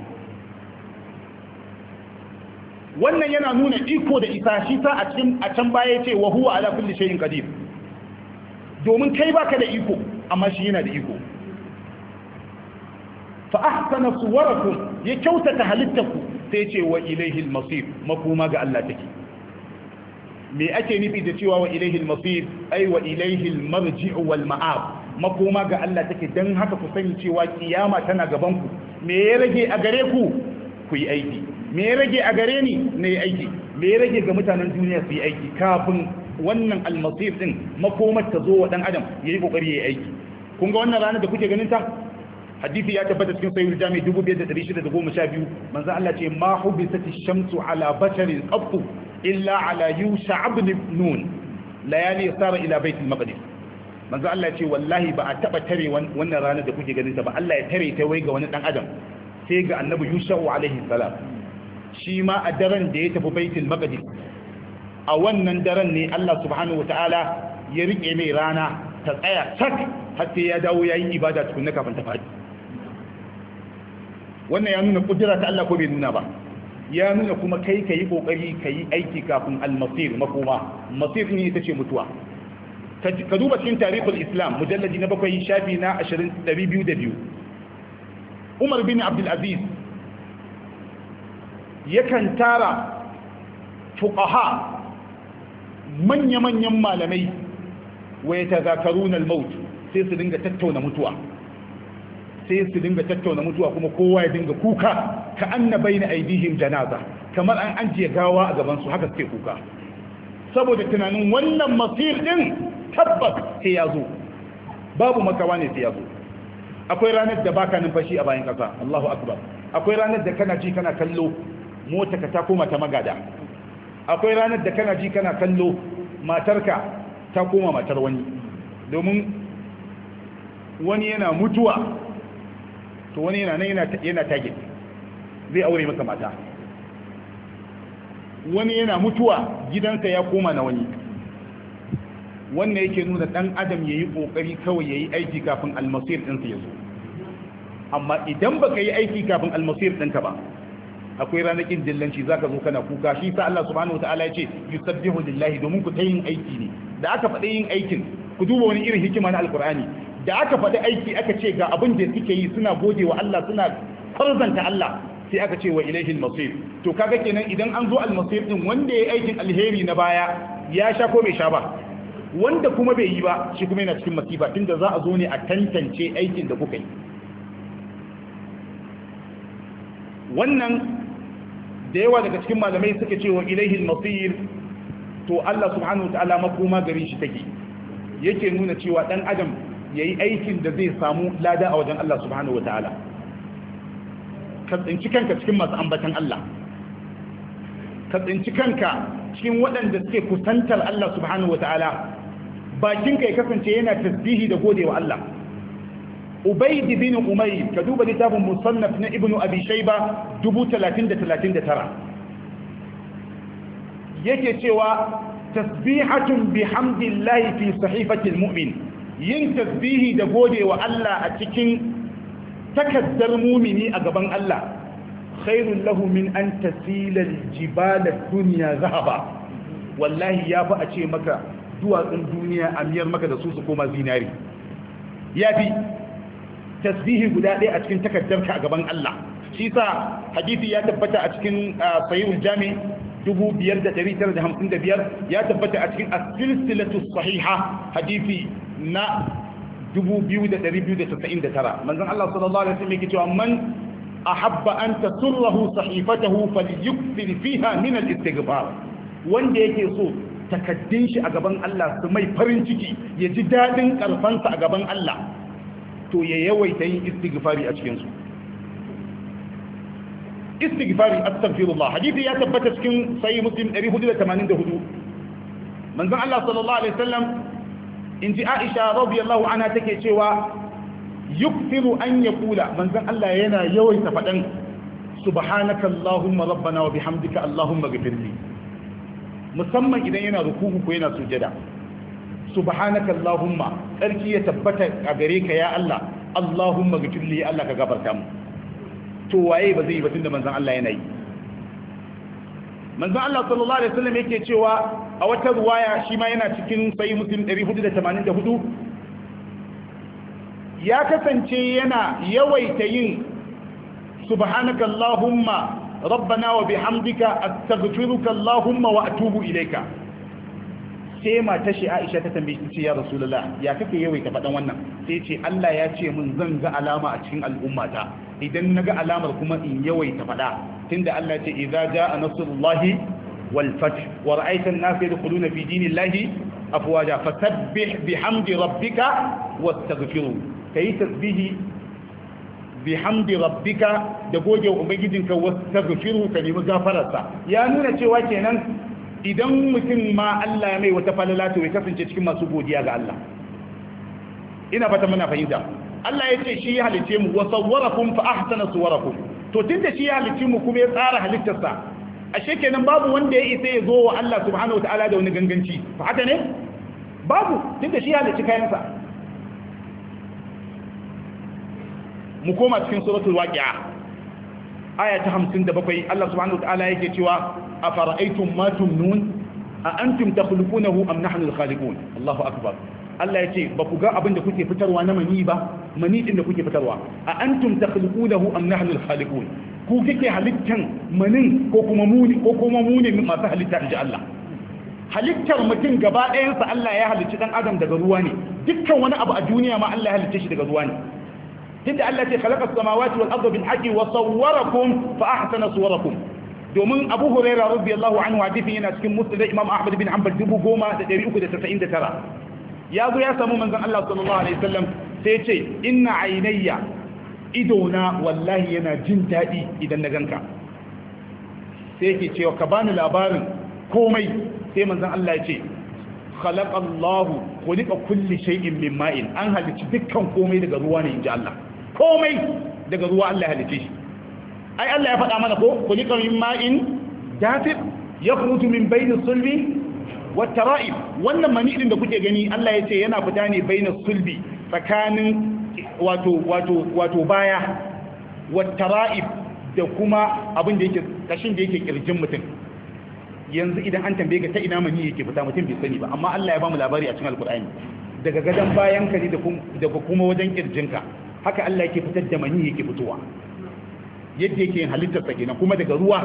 wannan yana nuna iko da isa shi sa a can baya yace wa huwa ala kulli shay'in qadir domin kai baka da iko amma shi yana da iko fa ahsana suwarakum ya kyautata halittaku sai ce wa ilayhi al-masir makoma ga Allah take me ake nufi da cewa wa ilayhi al-masir ay wa ilayhi al-marji'u wal ma'ab makoma ga Allah take dan haka ku sani cewa kiyama tana gaban ku me ya rage a gare ku ku yi aiki me ya rage a gare ni na yi aiki me ya rage ga mutanen duniya su yi aiki kafin wannan al-masir din makomar ta zo wa dan adam yayi kokari yayi aiki kun ga wannan ranar da kuke ganin ta hadisi ya tabbata cikin sahih jami 2612 manzo Allah ce ma hubisati shamsu ala basharin qattu illa ala yusha ibn nun layali sara ila baitul maqdis manzo Allah ya ce wallahi ba a taba tare wannan ranar da kuke ganin ta ba Allah ya tare ta wai ga wani dan adam sai ga annabi Yusuf alaihi salam shi ma a daren da ya tafi baitul maqdis a wannan daren ne Allah subhanahu wataala ya rike mai rana ta tsaya tak har sai ya dawo yayin ibada tukunna kafin ta fadi wannan ya nuna kudura ta Allah ko bai nuna ba ya nuna kuma kai kayi kokari kayi aiki kafin al-masir makoma masir ne ita ce mutuwa ka duba cikin tarihul islam mujalladi na 7 shafi na 202 Umar bin Abdul Aziz yakan tara fuqaha manya-manyan malamai wa yatazakaruna al-maut sai su dinga tattauna mutuwa kuma kowa ya dinga kuka ka anna baina aidihim janaza kamar an ajiye gawa a gaban su haka suke kuka saboda tunanin wannan masir din tabbas sai ya zo babu makawa ne sai ya zo akwai ranar da baka numfashi a bayan kasa Allahu akbar akwai ranar da kana ji kana kallo mota ka ta koma ta magada akwai ranar da kana ji kana kallo matarka ta koma matar wani domin wani yana mutuwa to wani yana target zai aure maka mata wani yana mutuwa gidansa ya koma na wani wannan yake nuna dan adam yayi kokari kawai yayi aiki kafin almasir din sa yazo amma idan baka yi aiki kafin almasir ɗinka ba akwai ranakin dillanci zaka zo kana kuka shi sa Allah subhanahu wataala ya ce yusabbihu lillahi domin ku ta yin aiki ne da aka faɗi yin aikin ku duba wani irin hikima na alkur'ani da aka faɗi aiki aka ce ga abin da suke yi suna gode wa Allah suna farzanta Allah sai aka ce wa ilaihi al-masir to kaga kenan idan an zo al-masir din wanda yayi aikin alheri na baya ya sha ko bai sha ba wanda kuma bai yi ba shi kuma yana cikin masifa tunda za a zo ne a tantance aikin da kuka yi wannan da yawa daga cikin malamai suka ce wa ilaihi al-masir to Allah subhanahu wataala makoma gari shi take yake nuna cewa dan adam yayi aikin da zai samu lada a wajen Allah subhanahu wataala ka tsinci kanka cikin masu ambatan Allah ka tsinci kanka cikin waɗanda suke kusantar Allah subhanahu wataala bakinka ya kasance yana tasbihi da godewa Allah Ubayd bin Umayr ka duba littafin musannaf na Ibn Abi Shayba 3039 yake cewa tasbihatun bihamdillahi fi sahifatil mu'min yin tasbihi da godewa Allah a cikin takaddar mumini a gaban Allah khairul lahu min an tasila aljibala dunya zahaba wallahi yafi a ce maka duwatsun duniya a miyar maka da su koma zinari yafi tasbihi guda ɗaya a cikin takaddarka a gaban Allah shi sa hadisi ya tabbata a cikin sahihul jami 5955 ya tabbata a cikin as-silsilatu sahiha hadisi na 2299 manzon Allah sallallahu alaihi wasallam yake cewa man ahabba an tasurrahu sahifatahu falyukthir fiha min al-istighfar wanda yake so takaddin shi a gaban Allah su mai farin ciki ya ji dadin karfansa a gaban Allah to ya yawaita yin istighfari a cikin su istighfari astaghfirullah hadisi ya tabbata cikin sahih muslim 484 manzon Allah sallallahu alaihi wasallam inji Aisha radiyallahu anha take cewa yukthiru an yaqula manzon Allah yana yawaita fadan subhanaka allahumma rabbana wa bihamdika allahumma ghfirli musamman idan yana ruku'u ko yana sujada subhanaka allahumma sarki ya tabbata a gare ka ya Allah allahumma ghfirli Allah ka gafarta mu to waye ba zai yi ba tunda manzon Allah yana yi manzon Allah sallallahu alaihi wasallam yake cewa a wata ruwaya shi ma yana cikin sahih muslim 484 ya kasance yana yawaita yin subhanaka allahumma rabbana wa bihamdika astaghfiruka allahumma wa atubu ilayka sai mata shi Aisha ta tambaye shi ya Rasulullah ya kake yawaita faɗan wannan sai ce Allah ya ce mun zan ga alama a cikin al'ummata idan naga alamar kuma in yawaita faɗa tunda Allah ya ce idza jaa nasrullahi wal fath wa ra'aita an-nasa yadkhuluna fi dinillahi afwaja fasabbih bihamdi rabbika wastaghfiru kai tasbihi bihamdi rabbika da goge ubangijinka wastaghfiru ka nemi gafararsa ya nuna cewa kenan idan mutum ma Allah ya mai wata falala to ya kasance cikin masu godiya ga Allah. Ina fata muna fahimta. Allah ya ce shi ya halice mu wa sawwarakum fa ahsana suwarakum. To tunda shi ya halice mu kuma ya tsara halittarsa, ashe kenan babu wanda ya isa ya zo wa Allah subhanahu wataala da wani ganganci. Fa haka ne? Babu, tunda shi ya halice kayansa. Mu koma cikin suratul waqi'a. Aya ta 57 Allah subhanahu wataala yake cewa afara'aytum ma tumnun a antum takhluqunahu am nahnu al-khaliqun. Allahu akbar. Allah ya ce ba ku ga abin da kuke fitarwa na mani ba, mani din da kuke fitarwa a antum takhluqunahu am nahnu al-khaliqun. Ku kike halittan manin ko kuma mu ne masu halitta inji Allah. Halittar mutum gaba ɗayan sa Allah ya halicci dan adam daga ruwa ne. Dukkan wani abu a duniya ma Allah ya halicce shi daga ruwa ne. Tunda Allah ya ce khalaqa as-samawati wal arda bil haqqi wa sawwarakum fa ahsana suwarakum. Domin Abu Hurairah radiyallahu anhu hadisi yana cikin Musnad Imam Ahmad bin Hanbal 10399. Ya zo ya samu manzon Allah sallallahu alaihi wasallam sai ya ce inna aynayya idona wallahi yana jin dadi idan na ganka. Sai yake cewa ka bani labarin komai. Sai manzon Allah ya ce khalaqallahu khuliqa kulli shay'in min ma'in, an halicci dukkan komai daga ruwa ne inji Allah. Komai daga ruwa Allah ya halicce shi. Ai Allah ya faɗa mana ko khuliqa min ma'in dafiq yakhruju min bayni sulbi wattara'ib. Wannan mani din da kuke gani Allah ya ce yana fita ne bainas sulbi, tsakanin wato baya, wattara'ib da kuma abin da yake kashin da yake kirjin mutum. Yanzu idan an tambaye ka ta ina mani yake fita mutum bai sani ba, amma Allah ya ba mu labari a cikin Alkur'ani daga gadan bayan ka ne da kuma wajen kirjinka. Haka Allah yake fitar da mani yake fitowa, yadda yake yin halittar sa kenan, kuma daga ruwa.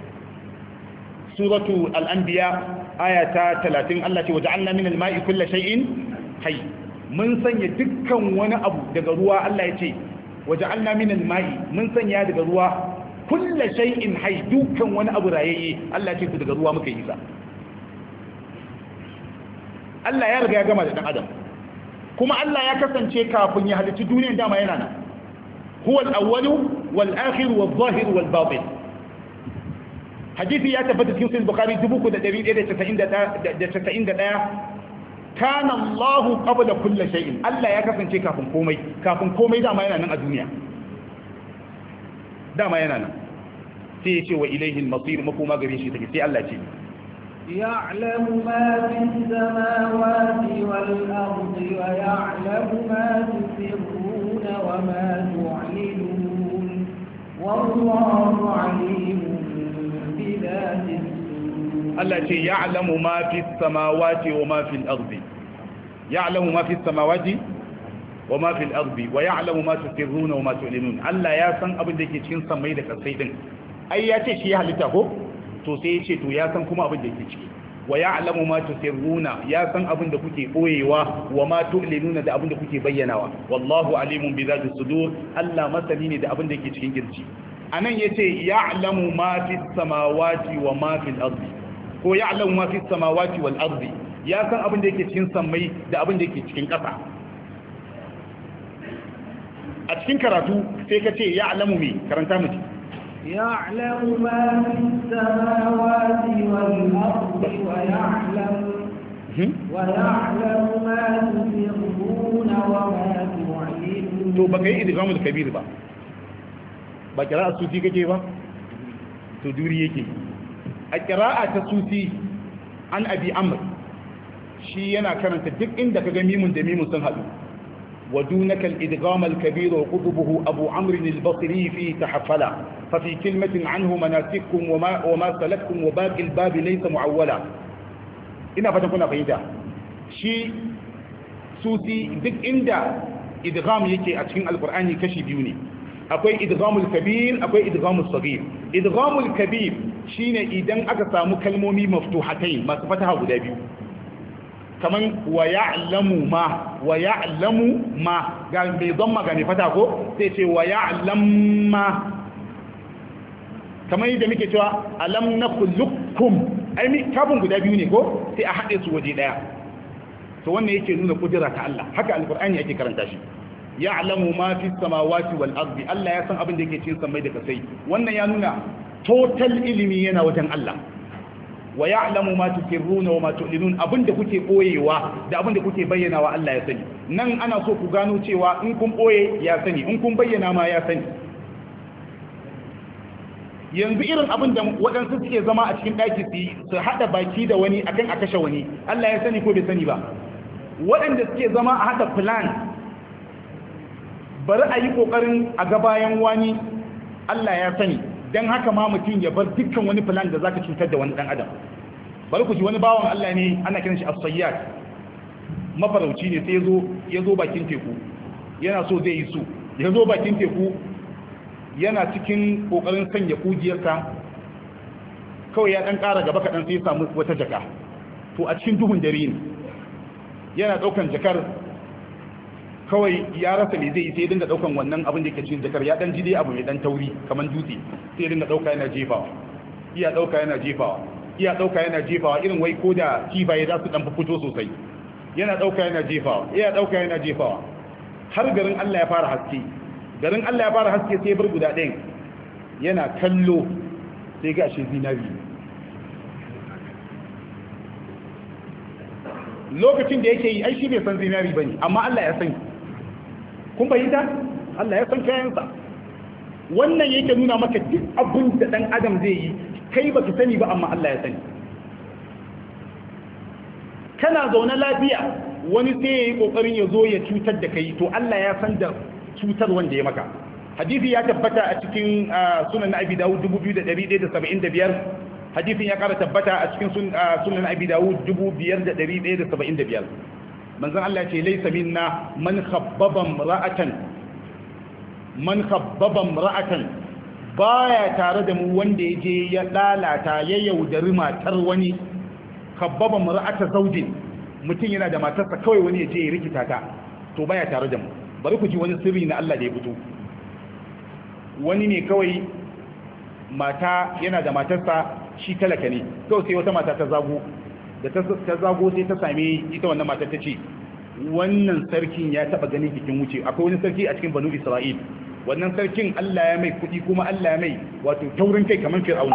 Suratu al-anbiya aya ta 30 Allah ce waja'alna min al-ma'i kulli shay'in hayy. Mun sanya dukkan wani abu daga ruwa. Allah ya ce waja'alna min al-ma'i, mun sanya daga ruwa kulli shay'in hayy, dukkan wani abu rayayye. Allah ya ce daga ruwa muka yi sa. Allah ya riga ya gama da dan adam, kuma Allah ya kasance kafin ya halicci duniyar dama yana nan. Huwa al-awwalu wal akhir wal zahir wal batin. Hadisi ya tabbata cikin Sahih Bukhari 3191 kana Allah qabla kulli shay'in. Allah ya kasance kafin komai dama yana nan a duniya, dama yana nan. Sai ya ce wa ilayhi al-masir, makoma gare shi take. Sai Allah ce يعلم ما في السماوات والأرض ويعلم ما تسرون وما تعلنون والله عليم بذات الصدور. Allah ce ya'lamu ma fi samawati wa ma fi al-ardi, ya'lamu ma fi samawati wa ma fi al-ardi wa ya'lamu ma tusirruna wa ma tu'linun. Allah ya san abin da yake cikin samai da kasai din. Ai ya ce shi ya halitta ko? To sai ya ce to ya san kuma abin da yake ciki. Wa ya'lamu ma tusirruna, ya san abin da kuke koyewa, wa ma tu'linuna da abin da kuke bayyanawa. Wallahu alimun bi dhati sudur. Allah masani ne da abin da yake cikin kirji. Anan yace ya'lamu ma fi samawati wa ma fi al-ardi, ko ya'lamu ma fi samawati wal ardi, ya san abin da yake cikin sammai da abin da yake cikin ƙasa. A cikin karatu sai ka ce ya'lamu me, karanta mu. يعلم ما في السماوات والأرض ويعلم ما تسرون وما تعلنون. to baka yi idgamul kabir ba kira'a sufi kake ba, to duri yake. A kira'a ta sufi an abi amr, shi yana karanta duk inda kaga mimun da mimun sun haɗu. ودونك الإدغام الكبير وقطبه أبو عمرو البصري فيه تحفلا ففي كلمة عنه مناسككم وما سلككم وباقي الباب ليس معولا. إنا فتكون فإذا شي سوسي دك إندا إدغام يكي أتشين القرآن كشي بيوني. أكوي إدغام الكبير أكوي إدغام الصغير. إدغام الكبير شين إذن أكسامو كلمومي مفتوحتين ما سفتها ودابيو. kaman wa ya'lamu ma ga mai dhamma ga mai fata ko sai ce wa ya'lam ma, kaman yadda muke cewa alam nakhluqukum, ai mi kafin guda biyu ne ko sai a haɗe su waje daya. To wannan yake nuna kudura ta Allah, haka alqur'ani yake karanta shi. Ya'lamu ma fi samawati wal ardi, Allah ya san abin da yake cikin samai da kasai. Wannan ya nuna total ilimi yana wajen Allah. wa ya'lamu ma tusirruna wa ma tu'linun abinda kuke boyewa da abinda kuke bayyanawa Allah ya sani nan ana so ku gano cewa in kun boye ya sani in kun bayyana ma ya sani yanzu irin abin da waɗansu suke zama a cikin ɗaki su haɗa baki da wani akan a kashe wani Allah ya sani ko bai sani ba waɗanda suke zama a haɗa plan bari a yi ƙoƙarin a ga bayan wani Allah ya sani don haka ma mutum ya bar dukkan wani plan da zaka cutar da wani ɗan adam bari ku ji wani bawan Allah ne ana kiran shi as-sayyad mafarauci ne sai ya zo bakin teku yana so zai yi su ya zo bakin teku yana cikin kokarin sanya kugiyarsa kawai ya dan ƙara gaba kaɗan sai ya samu wata jaka to a cikin duhun dare ne yana ɗaukan jakar kawai ya rasa me zai yi sai ya dinga ɗaukan wannan abin da yake cikin jakar ya dan ji dai abu mai dan tauri kamar dutse sai ya dinga ɗauka yana jefawa iya ɗauka yana jefawa iya ɗauka yana jefawa irin wai ko da kifaye za su dan fito sosai yana ɗauka yana jefawa iya ɗauka yana jefawa har garin Allah ya fara haske garin Allah ya fara haske sai bar guda ɗayan yana kallo sai ga shi zinari lokacin da yake yi ai shi bai san zinari bane amma Allah ya sani kun fahimta Allah ya san kayansa wannan yake nuna maka duk abin da dan adam zai yi kai baka sani ba amma Allah ya sani kana zaune lafiya wani sai yayi kokarin ya zo ya cutar da kai to Allah ya san da cutar wanda ya maka hadisi ya tabbata a cikin sunan Abi Dawud 2175 hadisin ya kara tabbata a cikin sunan Abi Dawud 5175 manzon Allah ce laysa minna man khabbaba imra'atan baya tare da mu wanda yaje ya lalata ya yaudari matar wani khabbaba imra'ata zawjin mutum yana da matarsa kawai wani yaje ya rikita ta to baya tare da mu bari ku ji wani sirri na Allah da ya fito wani ne kawai mata yana da matarsa shi talaka ne kawai sai wata mata ta zago da ta zago sai ta same ita wannan matar ta ce wannan sarkin ya taba ganin bikin wuce akwai wani sarki a cikin banu Isra'il wannan sarkin Allah ya mai kuɗi kuma Allah ya mai wato taurin kai kamar Fir'auna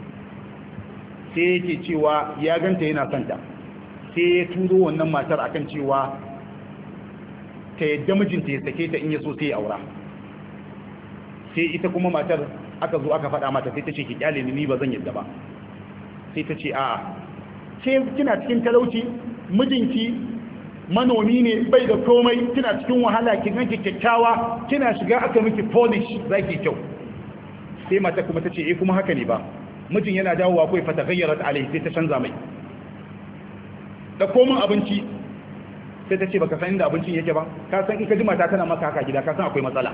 sai yake cewa ya ganta yana son ta sai ya turo wannan matar akan cewa ta yadda mijinta ya sake ta in ya so sai ya aura sai ita kuma matar aka zo aka faɗa mata sai ta ce ki kyale ni ba zan yadda ba sai ta ce a'a sai kina cikin talauci mijinki manomi ne bai da komai kina cikin wahala ki ganki kyakkyawa kina shiga aka miki polish zaki kyau sai mata kuma ta ce eh kuma haka ne ba mijin yana dawowa kai fa taghayyarat alai sai ta canza mai da komai abinci sai ta ce baka san inda abincin yake ba ka san in ka ji mata tana maka haka gida ka san akwai matsala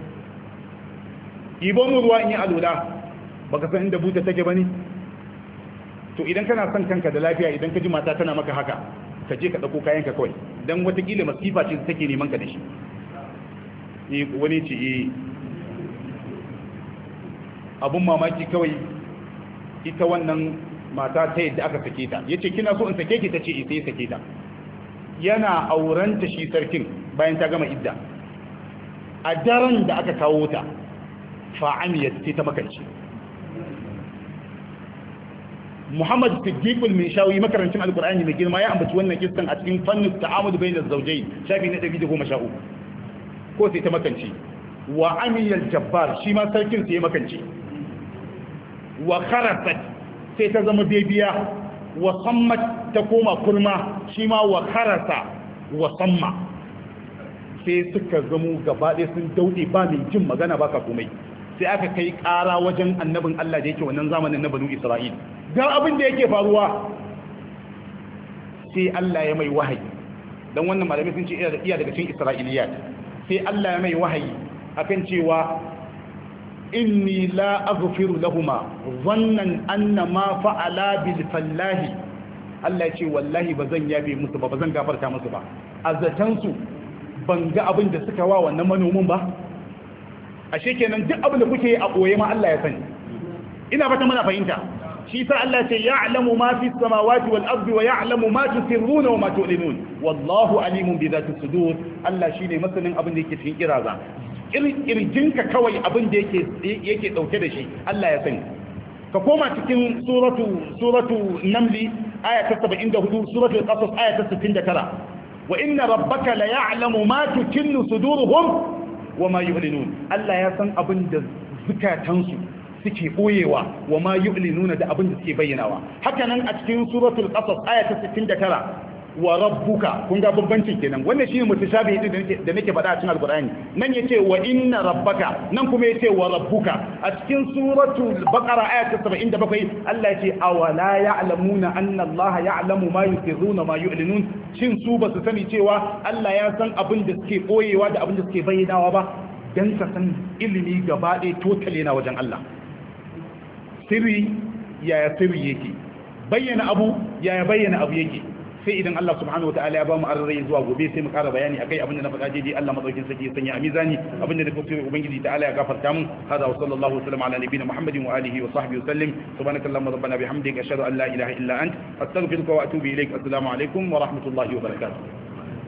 ibo mu ruwa in yi alula baka san inda buta take bane to idan kana son kanka da lafiya idan ka ji mata tana maka haka ka je ka dauko kayan ka kawai dan watakila masifa ce take neman ka da shi wani ce abun mamaki kawai ita wannan mata ta yadda aka sake ta yace kina so in sake ki tace sai sake ta yana aurenta shi sarkin bayan ta gama idda a daren da aka kawo ta fa'amiyat sai ta makanci Muhammad Siddiq al-Minshawi makarancin Al-Qur'ani mai girma ya ambaci wannan kissan a cikin fannin ta'amud bainaz zawjayn shafi na 113 ko sai ta makanci wa amiyal jabbar shi ma sarkin sai ya makanci wa kharasat sai ta zama bebiya wa sammat ta koma kurma shi ma wa kharasa wa samma sai suka zamo gaba ɗaya sun dauɗe ba mai jin magana ba ka komai sai aka kai ƙara wajen annabin Allah da yake wannan zamanin na banu Isra'il ga abin da yake faruwa sai Allah ya mai wahayi dan wannan malamai sun ce iya daga cikin Isra'iliyat sai Allah ya mai wahayi akan cewa inni la aghfiru lahumma dhannan anna ma fa'ala bil fallahi Allah ya ce wallahi bazan yabe musu ba bazan gafarta musu ba azatan su ban ga abin da suka wa wannan manomin ba ashe kenan duk abin da kuke a koye ma Allah ya sani ina fata muna fahimta shi sa Allah ce ya'lamu ma fi samawati wal ardi wa ya'lamu ma tusirruna wa ma tu'linun wallahu alimun bi dhati sudur Allah shine masanin abin da yake cikin kiraza kirjinka kawai abin da yake dauke da shi Allah ya sani ka koma cikin suratu namli aya ta 74 suratul qasas aya ta 69 wa inna rabbaka la ya'lamu ma tukinnu suduruhum wa ma yu'linun Allah ya san abin da zukatansu suke boyewa wa ma yu'linuna da abin da suke bayyanawa haka nan a cikin suratul qasas aya ta 69 wa rabbuka kun ga bambancin kenan wannan shine mutashabihi din da nake faɗa a cikin alqur'ani nan yace wa inna rabbaka nan kuma yace wa rabbuka a cikin suratul baqara ayat 77 Allah yace awala ya'lamuna anna Allah ya'lamu ma yusirruna ma yu'linun shin su ba su sani cewa Allah ya san abin da suke boyewa da abin da suke bayyanawa ba dan ka san ilimi gaba ɗaya totally na wajen Allah sirri yaya sirri yake bayyana abu yaya bayyana abu yake sai idan Allah subhanahu wataala ya ba mu arrai zuwa gobe sai mu ƙara bayani akai abinda na faɗa daidai Allah madaukin sarki ya sanya a mizani abinda da kuma ubangiji ta'ala ya gafarta mun hada wa sallallahu alaihi ala nabiyina muhammadin wa alihi wa sahbihi wa sallim subhanakallahumma rabbana bihamdika ashhadu an la ilaha illa ant astaghfiruka wa atubu ilaik assalamu alaikum wa rahmatullahi wa barakatuh